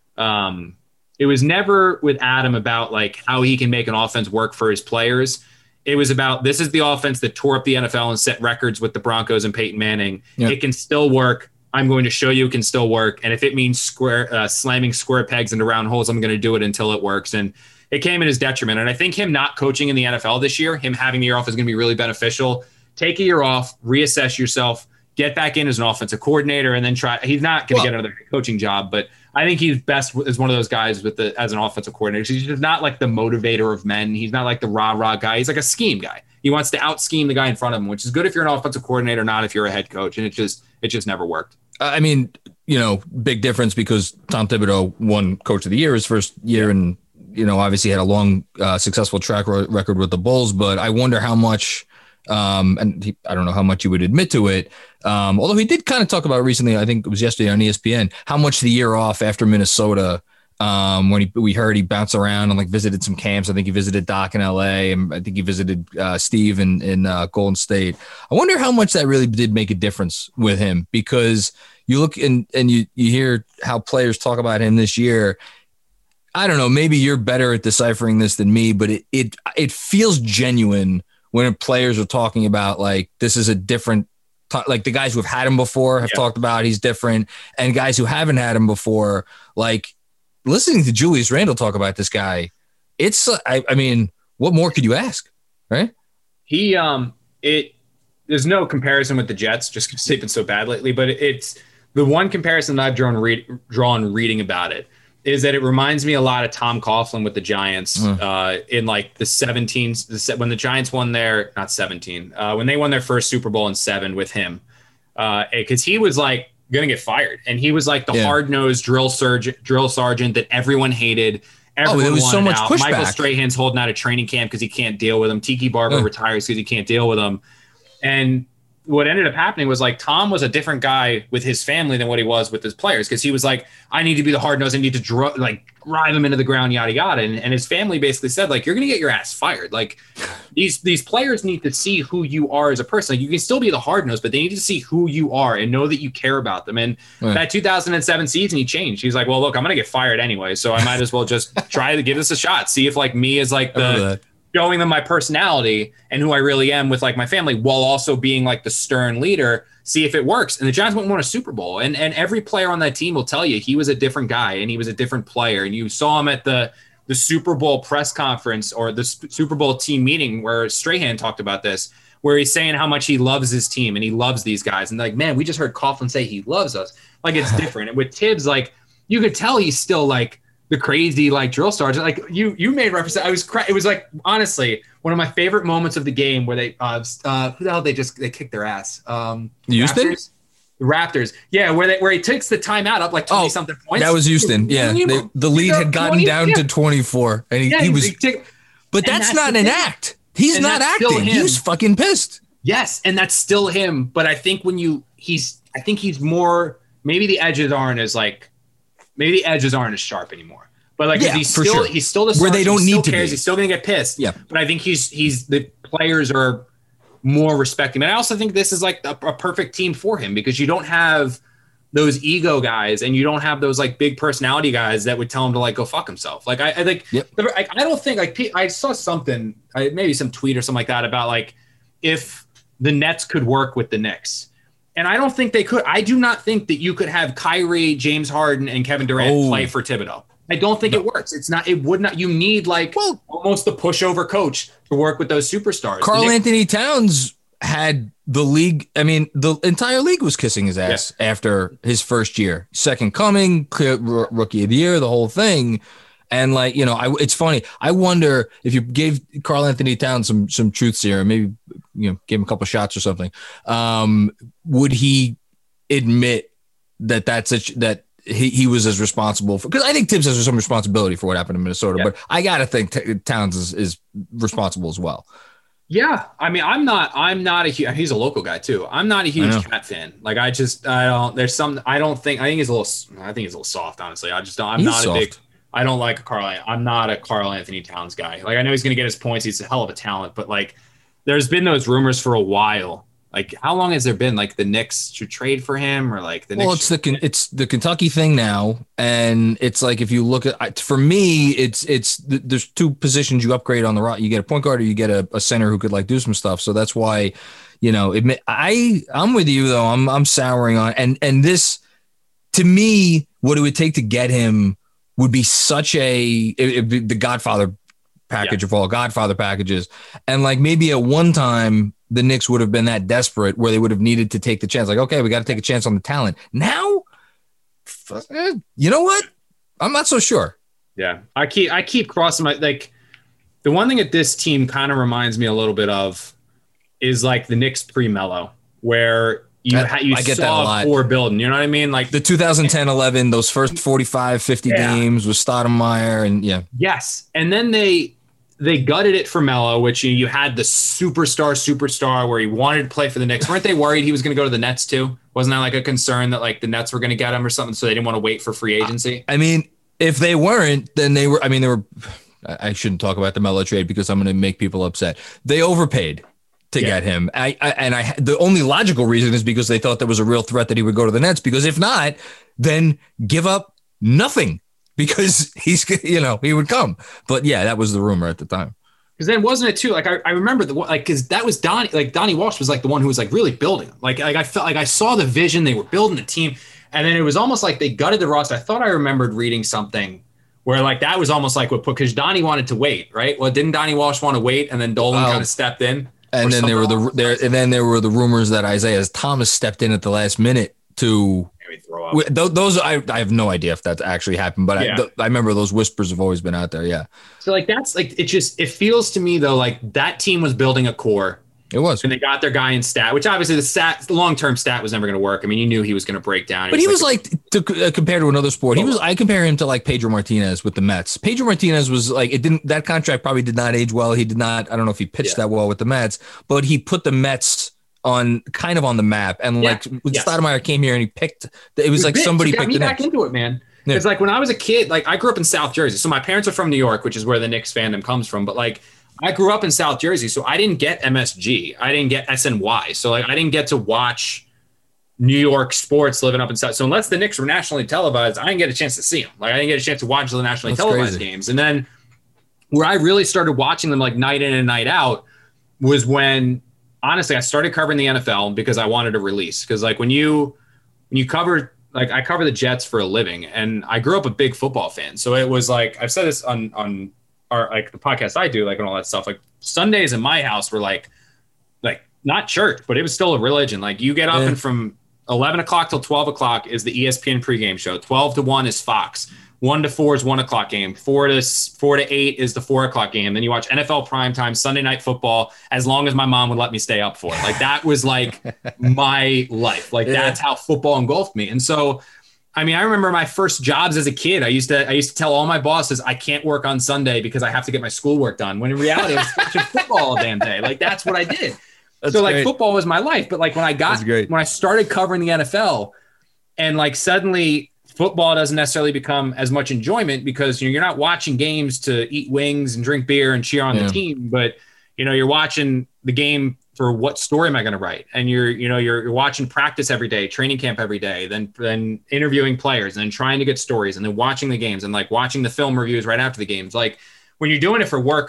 it was never with Adam about like how he can make an offense work for his players. It was about, this is the offense that tore up the NFL and set records with the Broncos and Peyton Manning. Yep. It can still work. I'm going to show you it can still work. And if it means slamming square pegs into round holes, I'm going to do it until it works. And it came at his detriment. And I think him not coaching in the NFL this year, him having the year off is going to be really beneficial. Take a year off, reassess yourself, get back in as an offensive coordinator, and then try. He's not going to get another coaching job, but I think he's best as one of those guys as an offensive coordinator. He's just not like the motivator of men. He's not like the rah-rah guy. He's like a scheme guy. He wants to out-scheme the guy in front of him, which is good if you're an offensive coordinator, not if you're a head coach. And it just never worked. I mean, big difference because Tom Thibodeau won Coach of the Year his first year, and obviously had a long, successful track record with the Bulls. But I wonder how much. I don't know how much you would admit to it. Although he did kind of talk about recently, I think it was yesterday on ESPN, how much the year off after Minnesota, when we heard he bounced around and like visited some camps. I think he visited Doc in LA, and I think he visited Steve in Golden State. I wonder how much that really did make a difference with him, because you look and you hear how players talk about him this year. I don't know, maybe you're better at deciphering this than me, but it feels genuine when players are talking about like, this is a different, like the guys who have had him before have talked about he's different, and guys who haven't had him before, like listening to Julius Randle talk about this guy, it's, I mean, what more could you ask? Right. There's no comparison with the Jets just because they've been so bad lately, but it's the one comparison that I've drawn reading about it is that it reminds me a lot of Tom Coughlin with the Giants in like the 17, when the Giants won their, not 17, when they won their first Super Bowl in 7 with him. Because he was like going to get fired. And he was like the hard-nosed drill sergeant that everyone hated. Everyone there was so much out. pushback. Michael Strahan's holding out a training camp because he can't deal with him. Tiki Barber retires because he can't deal with him. And what ended up happening was like Tom was a different guy with his family than what he was with his players, because he was like, I need to be the hard nose. I need to drive him into the ground, yada yada. And his family basically said, like, you're gonna get your ass fired. Like these players need to see who you are as a person. Like, you can still be the hard nose, but they need to see who you are and know that you care about them. And that 2007 season, he changed. He's like, well, look, I'm gonna get fired anyway, so I might as well just try to give this a shot. See if like me is like the showing them my personality and who I really am with like my family, while also being like the stern leader, see if it works. And the Giants went and won a Super Bowl. And every player on that team will tell you he was a different guy and he was a different player. And you saw him at the Super Bowl press conference or the Super Bowl team meeting where Strahan talked about this, where he's saying how much he loves his team and he loves these guys. And like, man, we just heard Coughlin say he loves us. Like, it's different. And with Tibbs, like, you could tell he's still like the crazy like drill sergeant. Like you made reference. It was like, honestly, one of my favorite moments of the game where they who the hell they kicked their ass. Houston? The Raptors. Yeah, where he takes the timeout up like 20 something points. That was Houston. Yeah. The lead had gotten down to 24 and he was but that's not an act. He's not acting. He's fucking pissed. Yes, and that's still him, but I think I think he's more, maybe the edges aren't as sharp anymore. But like, he's still the where they don't need to be. He's still going to get pissed. Yeah. But I think he's the players are more respecting. And I also think this is like a perfect team for him, because you don't have those ego guys and you don't have those like big personality guys that would tell him to like go fuck himself. Like I think I don't think like I saw something, maybe some tweet or something like that about like if the Nets could work with the Knicks. And I don't think they could. I do not think that you could have Kyrie, James Harden, and Kevin Durant play for Thibodeau. I don't think it works. It would not. You need like almost the pushover coach to work with those superstars. Karl Anthony Towns had the league. I mean, the entire league was kissing his ass after his first year. Second coming, rookie of the year, the whole thing. And like, you know, it's funny. I wonder if you gave Karl Anthony Towns some truth serum, maybe, you know, gave him a couple shots or something. Would he admit that he was as responsible for? Because I think Tibbs has some responsibility for what happened in Minnesota, but I gotta think Towns is responsible as well. Yeah, I mean, I'm not a huge. He's a local guy too. I'm not a huge Cat fan. Like, I think he's a little soft. Honestly, I don't like I'm not a Karl Anthony Towns guy. Like, I know he's going to get his points. He's a hell of a talent, but like, there's been those rumors for a while. Like, how long has there been? Like, the Knicks should trade for him, or like the Knicks? Well, it's the Kentucky thing now, and it's like, if you look at, for me, there's two positions you upgrade on the roster. You get a point guard, or you get a center who could like do some stuff. So that's why, you know, I'm with you though. I'm souring on, and this, to me, what it would take to get him would be it'd be the Godfather package of all Godfather packages. And like, maybe at one time the Knicks would have been that desperate where they would have needed to take the chance. Like, okay, we got to take a chance on the talent. Now, you know what? I'm not so sure. Yeah. I keep crossing my, like, the one thing that this team kind of reminds me a little bit of is like the Knicks pre-Melo, where you saw a core building, you know what I mean? Like the 2010-11, those first 45, 50 games with Stoudemire and Yes. And then they gutted it for Melo, which you had the superstar where he wanted to play for the Knicks. Weren't they worried he was going to go to the Nets too? Wasn't that like a concern that like the Nets were going to get him or something, so they didn't want to wait for free agency? I mean, if they weren't, then they were. I shouldn't talk about the Melo trade because I'm going to make people upset. They overpaid to get him. The only logical reason is because they thought there was a real threat that he would go to the Nets, because if not, then give up nothing, because he would come. But yeah, that was the rumor at the time. Because then wasn't it too, like, I remember because that was Donnie Walsh was like the one who was like really building them. Like I felt like I saw the vision, they were building the team, and then it was almost like they gutted the roster. I thought I remembered reading something where like that was almost like because Donnie wanted to wait, right? Well, didn't Donnie Walsh want to wait, and then Dolan kind of stepped in? And then there were the rumors that Isaiah Thomas stepped in at the last minute to Those I have no idea if that actually happened, but Yeah. I remember those whispers have always been out there. Yeah, So like that's like it feels to me though like that team was building a core. it was. And they got their guy in stat, which obviously the long-term stat was never going to work. I mean, you knew he was going to break down. But he was like compared to another sport. I compare him to like Pedro Martinez with the Mets. Pedro Martinez was like, that contract probably did not age well. He did not, I don't know if he pitched that well with the Mets, but he put the Mets on the map. And like when Stoudemire came here and he picked, it was like somebody picked me the back Knicks. into it, man. It's like when I was a kid, like I grew up in South Jersey. So my parents are from New York, which is where the Knicks fandom comes from. But like, I grew up in South Jersey, so I didn't get MSG. I didn't get SNY. So like I didn't get to watch New York sports living up in South. So unless the Knicks were nationally televised, I didn't get a chance to see them. Like I didn't get a chance to watch the nationally televised games. And then where I really started watching them like night in and night out was when honestly I started covering the NFL because I wanted a release. Because like when you cover, like I cover the Jets for a living, and I grew up a big football fan. So it was like I've said this on our like the podcast I do, like and all that stuff. Like Sundays in my house were like not church, but it was still a religion. Like you get up and from 11 o'clock till 12 o'clock is the ESPN pregame show. 12 to 1 is Fox. 1 to 4 is 1 o'clock game. 4 to 8 is the 4 o'clock game. Then you watch NFL primetime, Sunday Night Football, as long as my mom would let me stay up for it. Like that was like my life. Like that's how football engulfed me. And so I mean, I remember my first jobs as a kid. I used to tell all my bosses I can't work on Sunday because I have to get my schoolwork done. When in reality, I was watching football all damn day. Like that's what I did. That's so like great. football was my life. But like when I started covering the NFL, and like suddenly football doesn't necessarily become as much enjoyment because you're not watching games to eat wings and drink beer and cheer on the team, but you're watching the game for what story am I going to write? And you're watching practice every day, training camp every day, then interviewing players and then trying to get stories and then watching the games and like watching the film reviews right after the games. Like when you're doing it for work,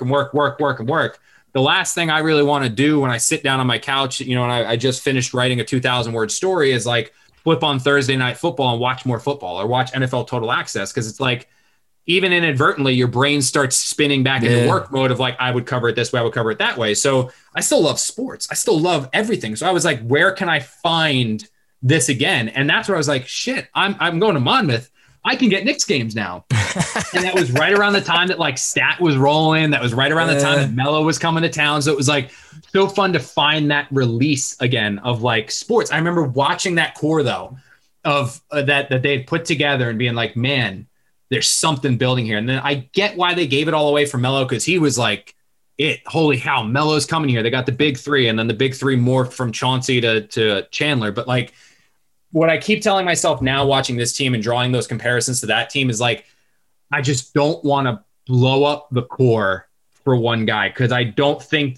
the last thing I really want to do when I sit down on my couch, and I just finished writing a 2,000-word story is like flip on Thursday Night Football and watch more football or watch NFL Total Access. Cause it's like, even inadvertently, your brain starts spinning back into work mode of like, I would cover it this way, I would cover it that way. So I still love sports. I still love everything. So I was like, where can I find this again? And that's where I was like, shit, I'm going to Monmouth. I can get Knicks games now. And that was right around the time that like Stat was rolling. That was right around the time that Mello was coming to town. So it was like so fun to find that release again of like sports. I remember watching that core though of that they had put together and being like, man, there's something building here. And then I get why they gave it all away for Mello, because he was like, holy cow, Melo's coming here. They got the big three, and then the big three morphed from Chauncey to Chandler. But like what I keep telling myself now watching this team and drawing those comparisons to that team is like, I just don't want to blow up the core for one guy, because I don't think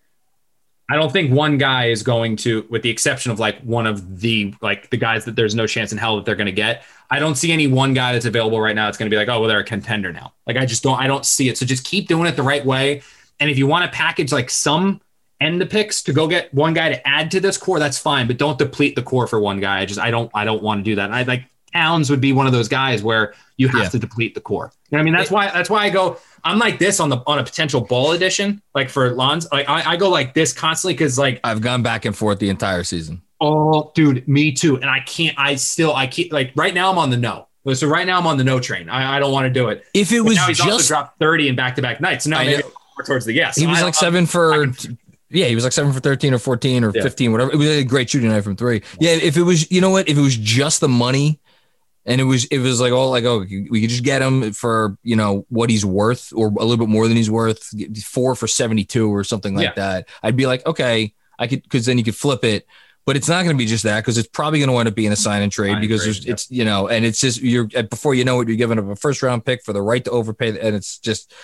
one guy is going to, with the exception of like one of the guys that there's no chance in hell that they're going to get. I don't see any one guy that's available right now that's going to be like, oh, well, they're a contender now. Like, I don't see it. So just keep doing it the right way. And if you want to package like some end the picks to go get one guy to add to this core, that's fine, but don't deplete the core for one guy. I don't want to do that. And I like Towns would be one of those guys where you have to deplete the core. You know what I mean? That's why I go, I'm like this on a potential ball edition, like for Lons. Like I go like this constantly. Cause like I've gone back and forth the entire season. Oh, dude, me too. And I keep like right now I'm on the no. So right now I'm on the no train. I don't want to do it. If it was now he's just also dropped 30 in back-to-back nights. So now maybe more towards the yes. He was like 7 for 13 or 14 or 15, whatever. It was a great shooting night from 3. Yeah. If it was, you know what, if it was just the money and it was like, we could just get him for, what he's worth or a little bit more than he's worth, 4 for 72 or something like that. I'd be like, okay, I could, cause then you could flip it. But it's not going to be just that, because it's probably going to wind up being a sign and trade because it's, and it's just, before you know it, you're giving up a first round pick for the right to overpay. And it's just,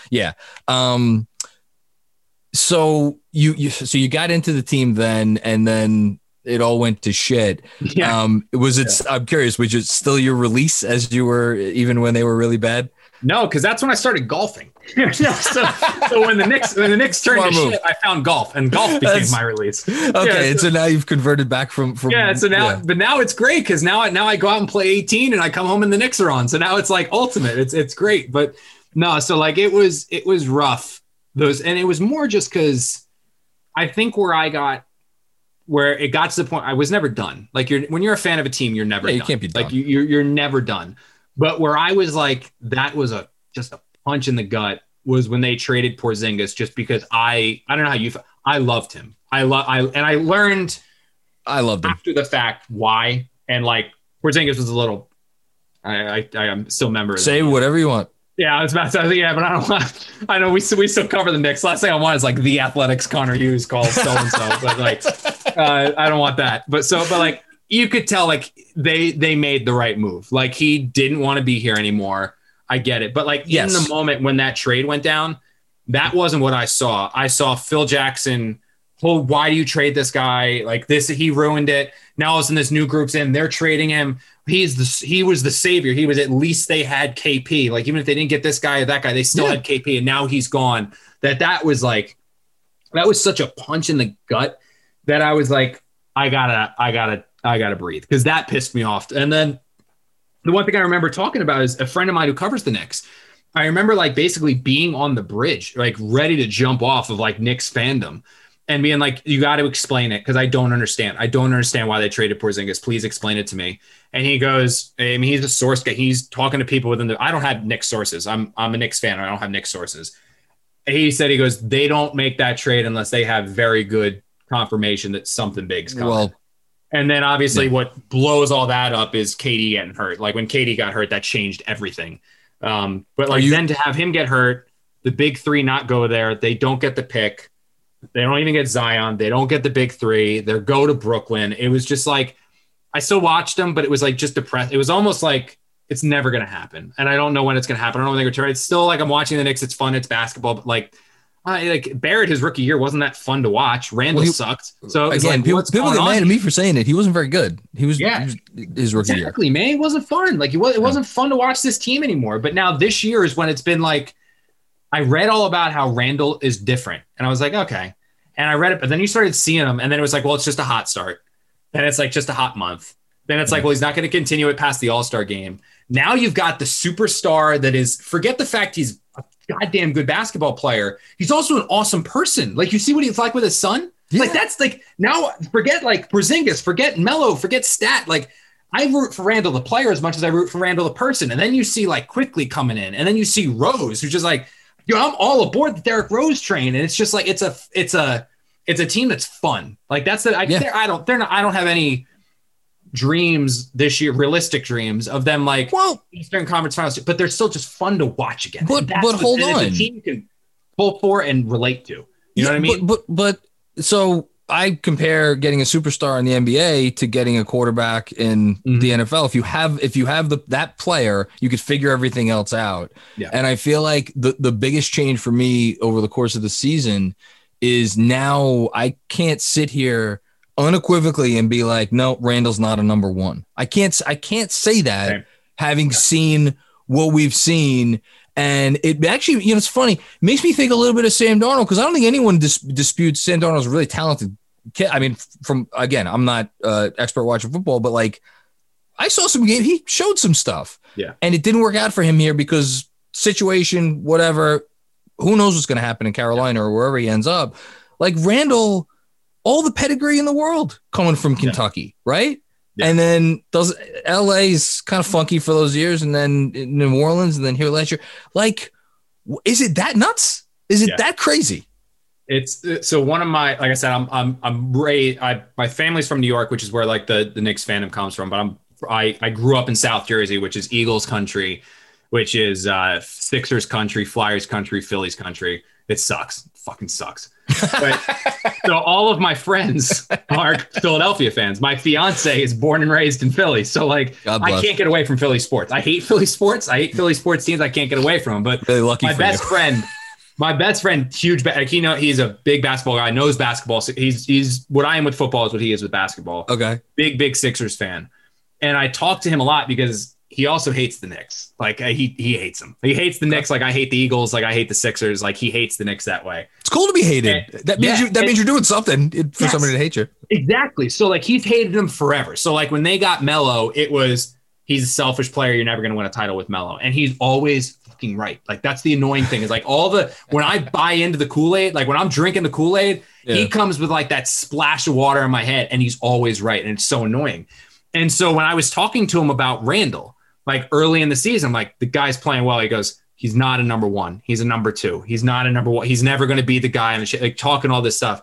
so you got into the team then, and then it all went to shit. I'm curious, was it still your release as you were, even when they were really bad? No, because that's when I started golfing. so when the Knicks turned to shit, I found golf, and golf became my release. Okay, so now you've converted back from but now it's great, because now I go out and play 18 and I come home and the Knicks are on. So now it's like ultimate. It's great. But no, so like it was rough. And it was more just because I think where I got where it got to the point I was never done. Like when you're a fan of a team, you're never done. You can't be done. Like you're never done. But where I was like, that was just a punch in the gut was when they traded Porzingis, just because I don't know how you, I loved him. I learned I loved him after the fact why. And like Porzingis was a little, I'm still a member of Say whatever you want. Yeah, I was about to say, yeah, but I don't want, I know we still cover the Knicks. Last thing I want is like the Athletics Connor Hughes called so-and-so, but like, I don't want that. But like, you could tell like they made the right move. Like he didn't want to be here anymore. I get it. But like in the moment when that trade went down, that wasn't what I saw. I saw Phil Jackson, why do you trade this guy? Like this, he ruined it. Now all of a sudden this new group's in, they're trading him. He was the savior. He was, at least they had KP. Like even if they didn't get this guy or that guy, they still had KP, and now he's gone. That was such a punch in the gut that I was like, I gotta breathe, because that pissed me off. And then the one thing I remember talking about is a friend of mine who covers the Knicks. I remember like basically being on the bridge, like ready to jump off of like Knicks fandom and being like, you got to explain it, because I don't understand. I don't understand why they traded Porzingis. Please explain it to me. And he goes, I mean, he's a source guy. He's talking to people within I don't have Knicks sources. I'm a Knicks fan. I don't have Knicks sources. He said, he goes, they don't make that trade unless they have very good confirmation that something big's coming. Well, and then obviously what blows all that up is KD getting hurt. Like when KD got hurt, that changed everything. But like then to have him get hurt, the big three not go there, they don't get the pick. They don't even get Zion. They don't get the big three. They go to Brooklyn. It was just like, I still watched them, but it was like just depressed. It was almost like it's never going to happen. And I don't know when it's going to happen. I don't know when they're going to return. It's still like I'm watching the Knicks. It's fun. It's basketball. But like Barrett, his rookie year wasn't that fun to watch. Randall sucked. So again, like, people get mad at me for saying it. He wasn't very good. He was his rookie year. Exactly, man. It wasn't fun. Like it wasn't fun to watch this team anymore. But now this year is when it's been like, I read all about how Randall is different. And I was like, okay. And I read it, but then you started seeing him. And then it was like, well, it's just a hot start. Then it's like just a hot month. Then it's like, well, he's not going to continue it past the All-Star game. Now you've got the superstar that is, forget the fact he's a goddamn good basketball player. He's also an awesome person. Like you see what he's like with his son? Yeah. Like that's like, now forget like Porzingis, forget Melo, forget Stat. Like I root for Randall the player as much as I root for Randall the person. And then you see like Quickly coming in, and then you see Rose, who's just like, I'm all aboard the Derrick Rose train. And it's just like, it's a team that's fun. Like that's I don't have any dreams this year, realistic dreams of them like Eastern Conference Finals, but they're still just fun to watch again. But hold on, it's a team you can pull for and relate to. You know what I mean? But so I compare getting a superstar in the NBA to getting a quarterback in the NFL. If you have that player, you could figure everything else out. Yeah. And I feel like the biggest change for me over the course of the season is now I can't sit here unequivocally and be like, no, Randall's not a number one. I can't say that having seen what we've seen. And it actually, it's funny, it makes me think a little bit of Sam Darnold, because I don't think anyone disputes Sam Darnold's a really talented kid. I mean, I'm not expert watching football, but like I saw some games, he showed some stuff. Yeah. And it didn't work out for him here because situation, whatever, who knows what's going to happen in Carolina or wherever he ends up. Like Randall, all the pedigree in the world coming from Kentucky, right? Yeah. And then LA's kind of funky for those years, and then New Orleans, and then here last year. Like, is it that nuts? Is it that crazy? It's so one of my, like I said, I'm raised. My family's from New York, which is where like the Knicks fandom comes from. But I grew up in South Jersey, which is Eagles country, which is Sixers country, Flyers country, Phillies country. It sucks. It fucking sucks. But so all of my friends are Philadelphia fans. My fiance is born and raised in Philly. So like I can't get away from Philly sports. I hate Philly sports. I hate Philly sports teams. I can't get away from them. But really lucky my best friend, huge, like, he's a big basketball guy, knows basketball. So he's what I am with football is what he is with basketball. Okay. Big Sixers fan. And I talk to him a lot because he also hates the Knicks. Like he hates them. He hates the Knicks. Like I hate the Eagles. Like I hate the Sixers. Like he hates the Knicks that way. It's cool to be hated. That means you're doing something for somebody to hate you. Exactly. So like he's hated them forever. So like when they got Melo, it was, he's a selfish player. You're never going to win a title with Melo. And he's always fucking right. Like that's the annoying thing is like when I buy into the Kool-Aid, like when I'm drinking the Kool-Aid, he comes with like that splash of water in my head and he's always right. And it's so annoying. And so when I was talking to him about Randall, like early in the season, I'm like, the guy's playing well. He goes, he's not a number one. He's a number two. He's not a number one. He's never going to be the guy in the shit, like talking all this stuff.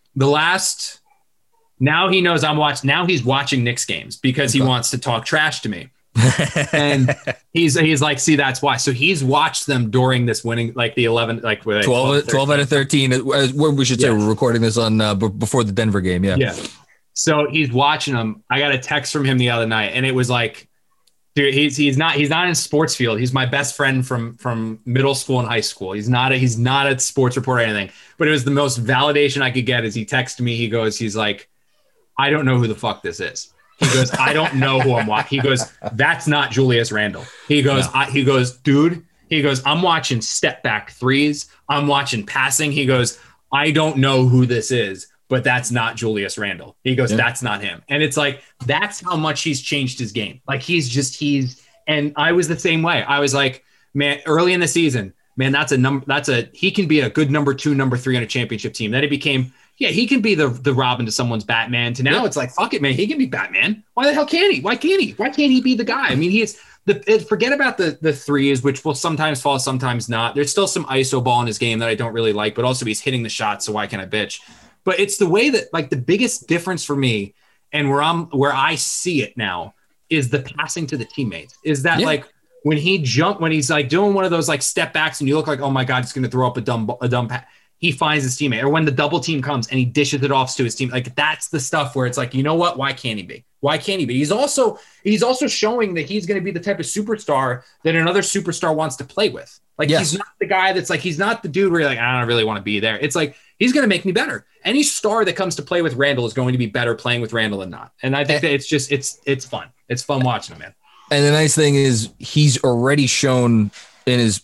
Now he knows I'm watching. Now he's watching Knicks games because he wants to talk trash to me. And he's like, see, that's why. So he's watched them during this winning, like the 11, like 12 out of 13. Where we should say we're recording this on before the Denver game. Yeah. So he's watching them. I got a text from him the other night, and it was like, dude, he's not in sports field. He's my best friend from middle school and high school. He's not a sports reporter or anything. But it was the most validation I could get. As he texted me, he's like, I don't know who the fuck this is. He goes, I don't know who I'm watching. He goes, that's not Julius Randle. He goes, dude. He goes, I'm watching step back threes. I'm watching passing. He goes, I don't know who this is, but that's not Julius Randle. He goes, that's not him. And it's like, that's how much he's changed his game. Like and I was the same way. I was like, man, early in the season, man, he can be a good number 2, number 3 on a championship team. Then it became, he can be the Robin to someone's Batman. To now it's like, fuck it, man. He can be Batman. Why the hell can't he? Why can't he? Why can't he be the guy? I mean, forget about the threes, which will sometimes fall, sometimes not. There's still some ISO ball in his game that I don't really like, but also he's hitting the shot. So why can I bitch? But it's the way that, like, the biggest difference for me and where I see it now is the passing to the teammates. Is that like when he's like doing one of those like step backs and you look like, oh my God, it's going to throw up a dumb pass. He finds his teammate, or when the double team comes and he dishes it off to his team. Like that's the stuff where it's like, you know what? Why can't he be? Why can't he be? He's also showing that he's going to be the type of superstar that another superstar wants to play with. Like he's not the guy that's like, he's not the dude where you're like, I don't really want to be there. It's like, he's going to make me better. Any star that comes to play with Randall is going to be better playing with Randall than not. And I think that it's fun. It's fun watching him, man. And the nice thing is he's already shown in his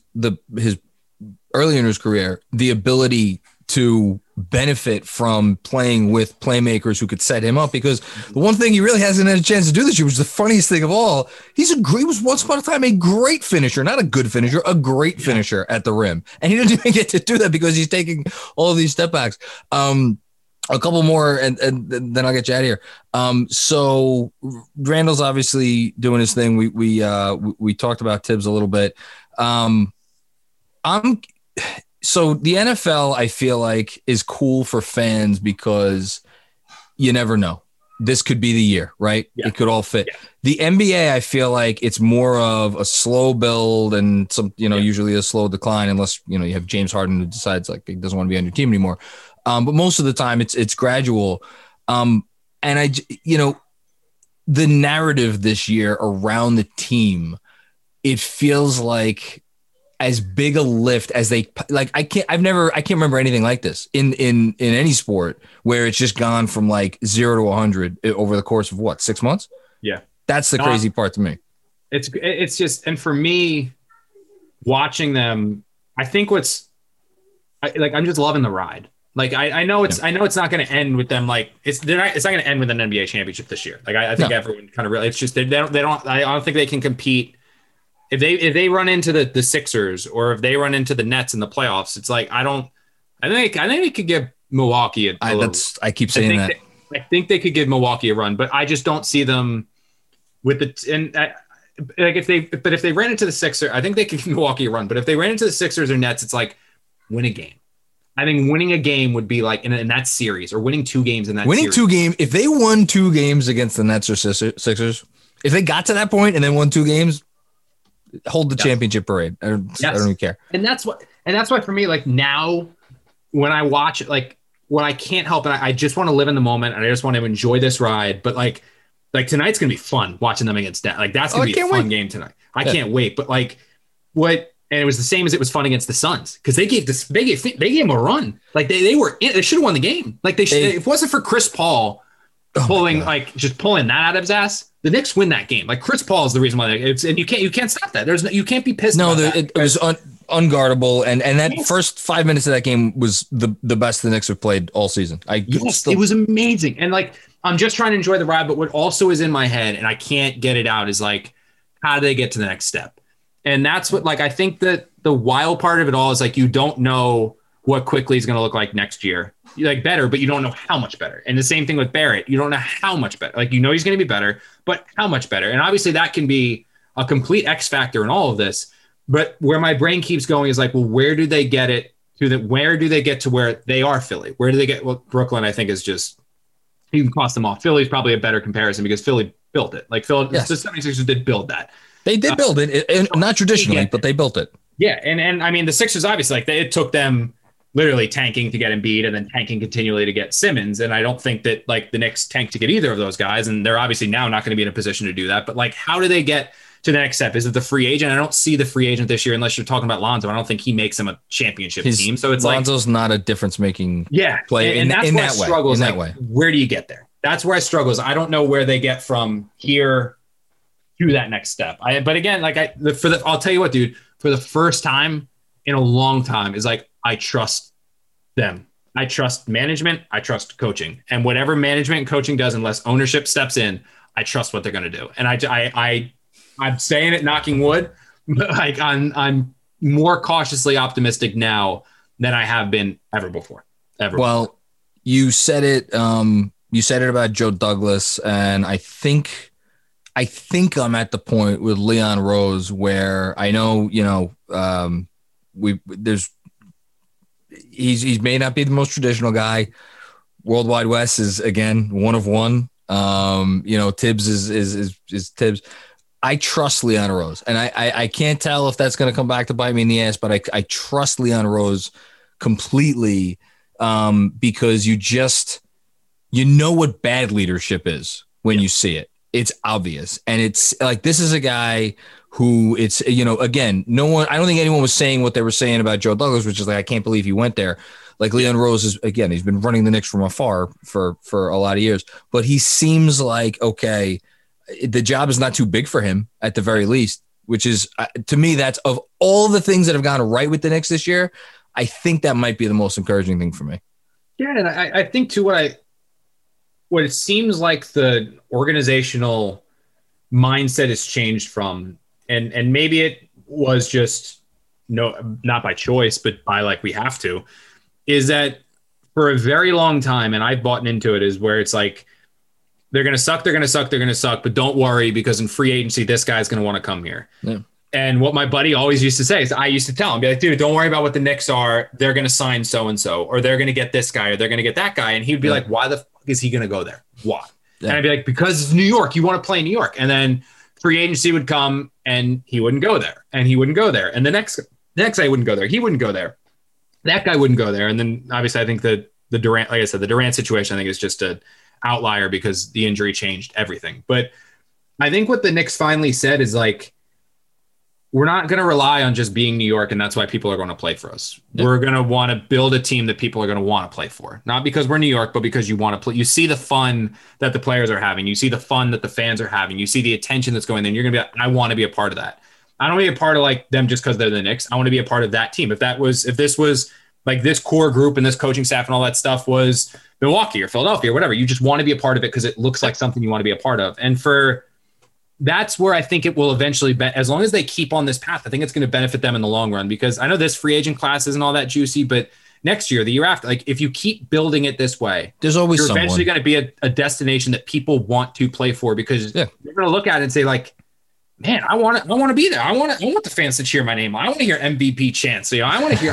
early in his career, the ability to benefit from playing with playmakers who could set him up, because the one thing he really hasn't had a chance to do this year, which is the funniest thing of all, he was once upon a time a great finisher, not a good finisher, a great finisher at the rim. And he didn't even get to do that because he's taking all of these step backs. A couple more and then I'll get you out of here. So Randall's obviously doing his thing. We talked about Tibbs a little bit. So the NFL, I feel like, is cool for fans because you never know. This could be the year, right? Yeah. It could all fit. Yeah. The NBA, I feel like it's more of a slow build and usually a slow decline, unless, you have James Harden who decides like he doesn't want to be on your team anymore. But most of the time it's gradual. And the narrative this year around the team, it feels like as big a lift as they like. I can't remember anything like this in any sport where it's just gone from like 0 to 100 over the course of 6 months. Yeah. That's the crazy part to me. It's just, and for me watching them, I think I'm just loving the ride. Like I know it's not going to end with them. Like it's not going to end with an NBA championship this year. Like I think everyone kind of really, it's just, I don't think they can compete. If they run into the Sixers or if they run into the Nets in the playoffs, it's like, I think they could give Milwaukee I keep saying that. I think they could give Milwaukee a run, but I just don't see them with if they ran into the Sixers, I think they could give Milwaukee a run, but if they ran into the Sixers or Nets, it's like win a game. I think winning a game would be like in that series, or winning 2 games in that series. Winning 2 games. If they won 2 games against the Nets or Sixers, if they got to that point and then won 2 games, hold the championship parade. I don't even care. And that's why for me, like now when I watch it, like when I can't help it, I just want to live in the moment and I just want to enjoy this ride. But like tonight's going to be fun watching them against that. Like that's going to be a fun game tonight. I can't wait. But like and it was the same as it was fun against the Suns because they gave him a run. Like they should have won the game. Like if it wasn't for Chris Paul pulling that out of his ass, the Knicks win that game. Like Chris Paul is the reason why and you can't stop that. You can't be pissed. No, about it was unguardable, and that first 5 minutes of that game was the best the Knicks have played all season. It was amazing, and like I'm just trying to enjoy the ride. But what also is in my head, and I can't get it out, is like how do they get to the next step? And that's what, like, I think that the wild part of it all is like, you don't know what Quickly is going to look like next year. You like better, but you don't know how much better. And the same thing with Barrett. You don't know how much better. Like, you know, he's going to be better, but how much better? And obviously that can be a complete X factor in all of this. But where my brain keeps going is like, well, where do they get it to where do they get to where they are Philly? Where do they get, well, Brooklyn, I think is just, you can cross them off. Philly's probably a better comparison because Philly built it. Like Philly, yes. The 76ers did build that. They did build it, and not traditionally, but they built it. Yeah, and I mean, the Sixers, obviously, like it took them literally tanking to get Embiid and then tanking continually to get Simmons. And I don't think that like the Knicks tanked to get either of those guys. And they're obviously now not going to be in a position to do that. But like, how do they get to the next step? Is it the free agent? I don't see the free agent this year unless you're talking about Lonzo. I don't think he makes them a championship team. So it's Lonzo's not a difference-making player and that's in where that way. Struggles, in like, that way. Where do you get there? That's where I struggle. Is I don't know where they get from here to that next step. But again, like I'll tell you what, dude, for the first time in a long time is like, I trust them. I trust management. I trust coaching, and whatever management and coaching does, unless ownership steps in, I trust what they're going to do. And I'm saying it, knocking wood, but like I'm more cautiously optimistic now than I have been ever before. Well, you said it. You said it about Joe Douglas, and I think I'm at the point with Leon Rose where I know, you know, he may not be the most traditional guy. World Wide West is again one of one. You know, Tibbs is Tibbs. I trust Leon Rose, and I can't tell if that's going to come back to bite me in the ass, but I trust Leon Rose completely because you know what bad leadership is when you see it. It's obvious. And it's like, this is a guy who it's, you know, again, I don't think anyone was saying what they were saying about Joe Douglas, which is like, I can't believe he went there. Like Leon Rose is, again, he's been running the Knicks from afar for a lot of years, but he seems like, okay, the job is not too big for him at the very least, which is, to me, that's of all the things that have gone right with the Knicks this year, I think that might be the most encouraging thing for me. Yeah. And I think too, what it seems like the organizational mindset has changed from, and maybe it was just not by choice, but by like, we have to, is that for a very long time, and I've bought into it, is where it's like, they're going to suck, but don't worry, because in free agency, this guy's going to want to come here. Yeah. And what my buddy always used to say is, I used to tell him, be like, dude, don't worry about what the Knicks are. They're going to sign so-and-so, or they're going to get this guy, or they're going to get that guy. And he'd be like, why the fuck is he going to go there? Why? Yeah. And I'd be like, because it's New York. You want to play in New York. And then free agency would come and he wouldn't go there, and he wouldn't go there. And the next guy wouldn't go there. He wouldn't go there. That guy wouldn't go there. And then obviously I think the Durant, like I said, the Durant situation, I think is just an outlier because the injury changed everything. But I think what the Knicks finally said is like, we're not going to rely on just being New York, and that's why people are going to play for us. Yep. We're going to want to build a team that people are going to want to play for. Not because we're New York, but because you want to play. You see the fun that the players are having. You see the fun that the fans are having. You see the attention that's going there. And you're going to be like, I want to be a part of that. I don't want to be a part of like them just because they're the Knicks. I want to be a part of that team. If this was like this core group and this coaching staff and all that stuff was Milwaukee or Philadelphia or whatever, you just want to be a part of it because it looks like something you want to be a part of. And that's where I think it will eventually be. As long as they keep on this path, I think it's going to benefit them in the long run, because I know this free agent class isn't all that juicy, but next year, the year after, like if you keep building it this way, there's always you're eventually going to be a destination that people want to play for, because you're going to look at it and say like, man, I want to be there. I want the fans to cheer my name. I want to hear MVP chants. So, I want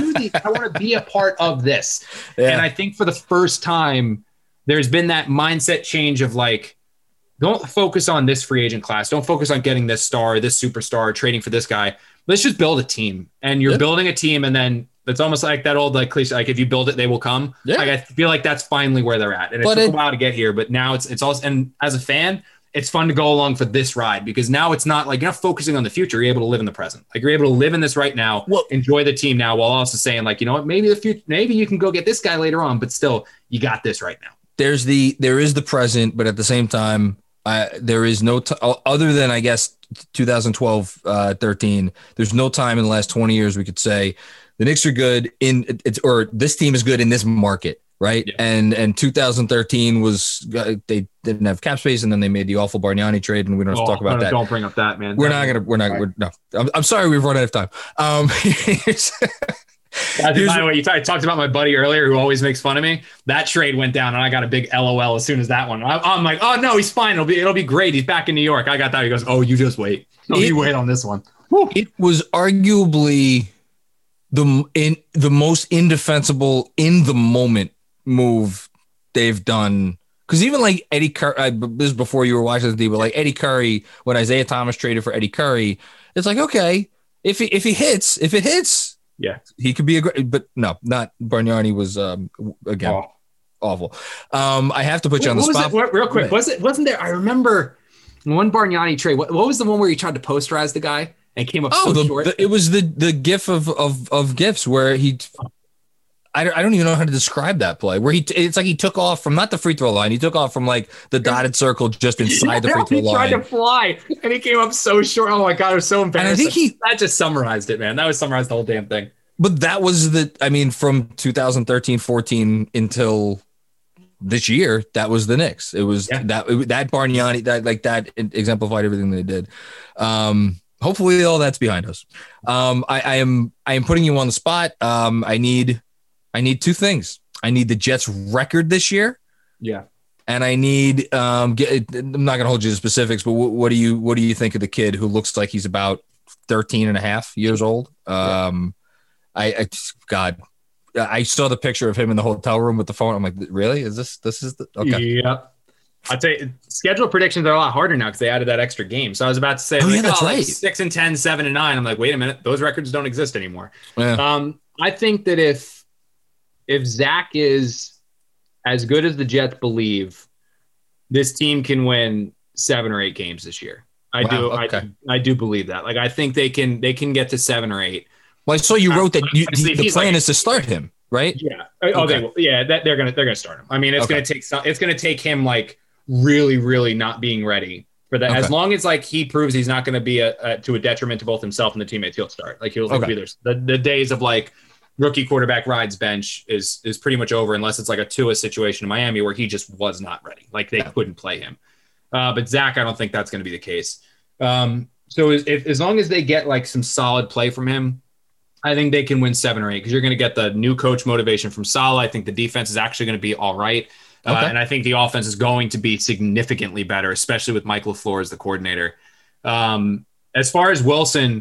to be a part of this. Yeah. And I think for the first time, there's been that mindset change of like, don't focus on this free agent class. Don't focus on getting this star, this superstar, trading for this guy. Let's just build a team. And you're building a team, and then it's almost like that old like cliche, like if you build it, they will come. Yeah. Like I feel like that's finally where they're at. And it took a while to get here, but now it's also, and as a fan, it's fun to go along for this ride, because now it's not like you're not focusing on the future. You're able to live in the present. Like you're able to live in this right now, enjoy the team now, while also saying like, you know what, maybe the future, maybe you can go get this guy later on, but still you got this right now. There is the present, but at the same time, there is no other than I guess 2012, 13. There's no time in the last 20 years we could say the Knicks are good or this team is good in this market. right? Yeah. And 2013 was they didn't have cap space, and then they made the awful Bargnani trade, and we don't have to talk about that. Don't bring up that, man. No. I'm sorry, we've run out of time. By the way, you talked about my buddy earlier who always makes fun of me. That trade went down, and I got a big LOL as soon as that one. I'm like, oh no, he's fine. It'll be great. He's back in New York. I got that. He goes, oh, you just wait. You wait on this one. Whew. It was arguably the most indefensible in the moment move they've done. Because even like Eddie Curry, this is before you were watching the deal, but like Eddie Curry, when Isaiah Thomas traded for Eddie Curry, it's like, okay, if it hits, yeah, he could be a great, but no, not Bargnani was again awful. I have to put you on the spot real quick. Wasn't there? I remember one Bargnani trade. What was the one where he tried to posterize the guy and came up short? It was the gif of gifs where he. I don't even know how to describe that play where it's like he took off from not the free throw line. He took off from like the dotted circle just inside the free throw line. He tried to fly and he came up so short. Oh my God, it was so embarrassing. And I think that just summarized it, man. That was summarized the whole damn thing. But that was from 2013, 14 until this year, that was the Knicks. It was that Bargnani, that exemplified everything they did. Hopefully all that's behind us. I am putting you on the spot. I need two things. I need the Jets record this year. Yeah. And I need, I'm not going to hold you to specifics, but what do you think of the kid who looks like he's about 13 and a half years old? I saw the picture of him in the hotel room with the phone. I'm like, really? Okay. Yeah. I'd say schedule predictions are a lot harder now because they added that extra game. So I was about to say, that's right. 6-10, 7-9. I'm like, wait a minute. Those records don't exist anymore. Yeah. I think that if Zach is as good as the Jets believe, this team can win 7 or 8 games this year. I do believe that. Like, I think they can get to 7 or 8. Well, I saw you wrote that the plan is to start him, right? Yeah. Oh, okay. They will. Yeah. They're gonna start him. I mean, it's gonna take him like really, really not being ready for that. Okay. As long as like he proves he's not going to be to a detriment to both himself and the teammates, he'll start. Like he'll be there. The days of like rookie quarterback rides bench is pretty much over unless it's like a Tua situation in Miami where he just was not ready. Like they couldn't play him. But Zach, I don't think that's going to be the case. So as long as they get like some solid play from him, I think they can win 7 or 8 because you're going to get the new coach motivation from Saleh. I think the defense is actually going to be all right. And I think the offense is going to be significantly better, especially with Mike LaFleur as the coordinator. As far as Wilson,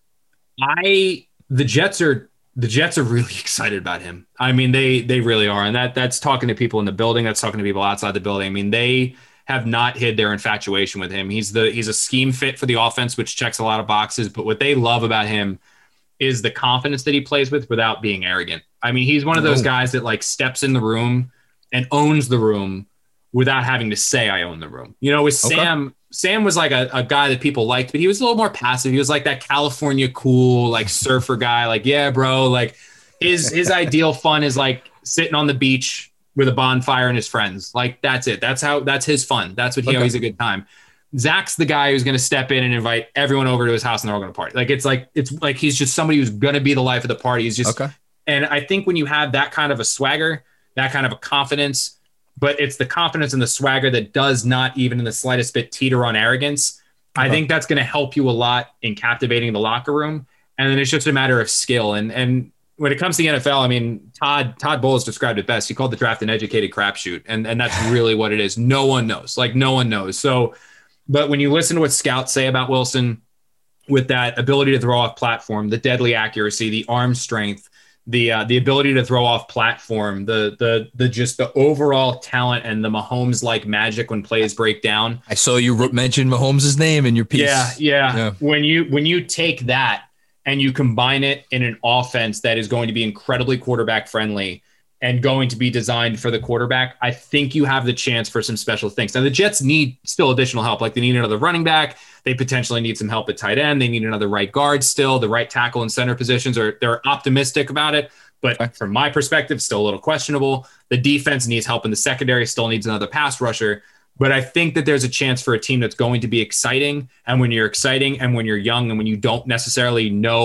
the Jets are really excited about him. I mean, they really are. And that's talking to people in the building. That's talking to people outside the building. I mean, they have not hid their infatuation with him. He's a scheme fit for the offense, which checks a lot of boxes. But what they love about him is the confidence that he plays with without being arrogant. I mean, he's one of those guys that like steps in the room and owns the room without having to say, I own the room. You know, with Sam was like a guy that people liked, but he was a little more passive. He was like that California cool, like surfer guy. Like, yeah, bro. Like his ideal fun is like sitting on the beach with a bonfire and his friends. Like, that's it. That's his fun. That's what he always a good time. Zach's the guy who's going to step in and invite everyone over to his house and they're all going to party. Like, it's like he's just somebody who's going to be the life of the party. He's just, and I think when you have that kind of a swagger, that kind of a confidence, but it's the confidence and the swagger that does not even in the slightest bit teeter on arrogance. I think that's going to help you a lot in captivating the locker room. And then it's just a matter of skill. And when it comes to the NFL, I mean, Todd Bowles described it best. He called the draft an educated crapshoot. And that's really what it is. No one knows. Like, no one knows. So, but when you listen to what scouts say about Wilson with that ability to throw off platform, the deadly accuracy, the arm strength, the ability to throw off platform, the just the overall talent and the Mahomes like magic when plays break down. I saw you mention Mahomes' name in your piece. Yeah. When you take that and you combine it in an offense that is going to be incredibly quarterback friendly and going to be designed for the quarterback, I think you have the chance for some special things. Now, the Jets need still additional help. Like, they need another running back. They potentially need some help at tight end. They need another right guard still. The right tackle and center positions they're optimistic about it. But from my perspective, still a little questionable. The defense needs help in the secondary, still needs another pass rusher. But I think that there's a chance for a team that's going to be exciting. And when you're exciting and when you're young and when you don't necessarily know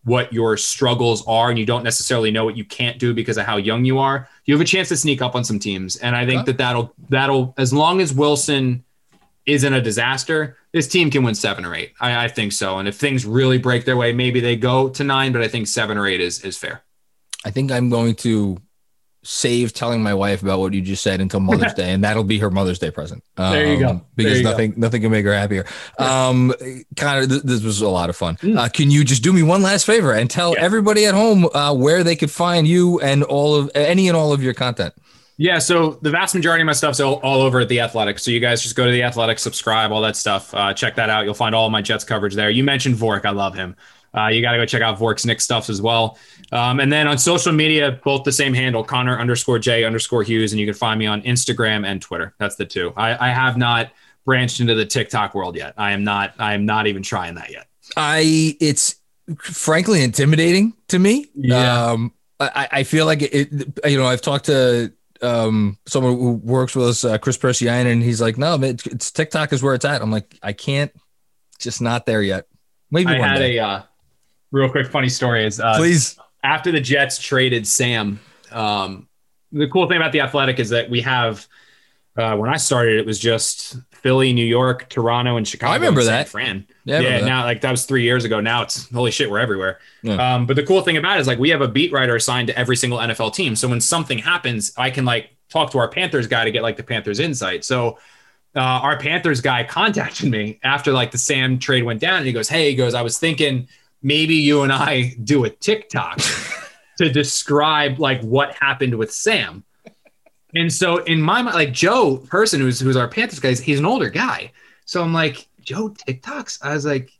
what your struggles are and you don't necessarily know what you can't do because of how young you are, you have a chance to sneak up on some teams. And I think that'll, as long as Wilson isn't a disaster, this team can win 7 or 8. I think so. And if things really break their way, maybe they go to 9, but I think 7 or 8 is fair. I think I'm going to save telling my wife about what you just said until Mother's Day, and that'll be her Mother's Day present. There you go. Because nothing can make her happier. This was a lot of fun. Can you just do me one last favor and tell everybody at home where they could find you and any and all of your content? Yeah, so the vast majority of my stuff's all over at The Athletic. So you guys just go to The Athletic, subscribe, all that stuff. Check that out. You'll find all of my Jets coverage there. You mentioned Vork. I love him. You got to go check out Vork's Knicks stuff as well. And then on social media, both the same handle, Connor_J_Hughes. And you can find me on Instagram and Twitter. That's the two. I have not branched into the TikTok world yet. I am not even trying that yet. It's frankly intimidating to me. Yeah. I feel like I've talked to someone who works with us, Chris Persian, and he's like, no, it's TikTok is where it's at. I'm like, I can't, just not there yet. Maybe I had day. A real quick funny story is please. After the Jets traded Sam, the cool thing about The Athletic is that we have when I started, it was just Philly, New York, Toronto, and Chicago. I remember that. Fran. Yeah. Now that was 3 years ago. Now it's holy shit, we're everywhere. Yeah. But the cool thing about it is we have a beat writer assigned to every single NFL team. So when something happens, I can talk to our Panthers guy to get the Panthers insight. So our Panthers guy contacted me after the Sam trade went down, and he goes, I was thinking maybe you and I do a TikTok to describe what happened with Sam. And so in my mind, Joe Person, who's our Panthers guy, he's an older guy. So I'm like, Joe, TikToks? I was like,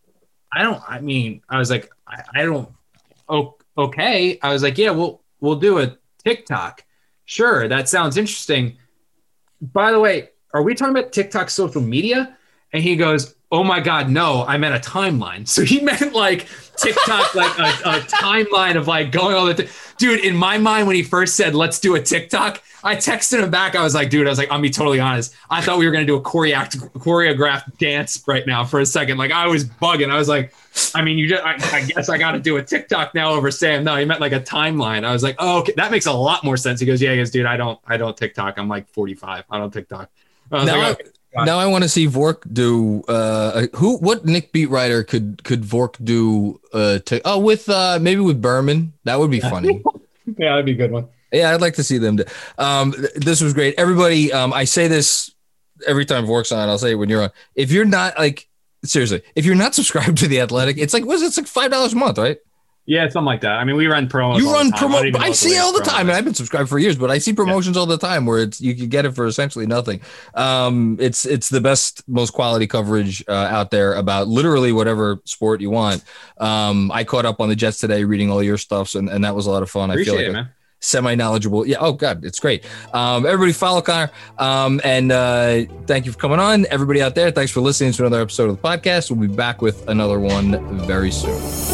okay. I was like, yeah, we'll do a TikTok. Sure. That sounds interesting. By the way, are we talking about TikTok social media? And he goes, oh my God, no, I meant a timeline. So he meant TikTok, a timeline of going all the dude, in my mind, when he first said, let's do a TikTok, I texted him back. I was like, I'll be totally honest. I thought we were going to do a choreographed dance right now for a second. I was bugging. I was like, I guess I got to do a TikTok now over Sam. No, he meant a timeline. I was like, oh, okay. That makes a lot more sense. He goes, dude, I don't TikTok. I'm 45. I don't TikTok. Now I want to see Vork do what Nick beat writer could Vork do with maybe with Berman. That would be funny. Yeah, that'd be a good one. Yeah, I'd like to see them. This was great. Everybody, I say this every time Vork's on. I'll say it when you're on. If you're not seriously, if you're not subscribed to The Athletic, it's it's $5 a month, right? Yeah, something like that. We run promos. You run promo. I see it all the time, and I've been subscribed for years. But I see promotions all the time where you can get it for essentially nothing. It's the best, most quality coverage out there about literally whatever sport you want. I caught up on the Jets today, reading all your stuff, and that was a lot of fun. Appreciate I feel it, man. Semi-knowledgeable. Yeah. Oh God, it's great. Everybody follow Connor. And thank you for coming on. Everybody out there, thanks for listening to another episode of the podcast. We'll be back with another one very soon.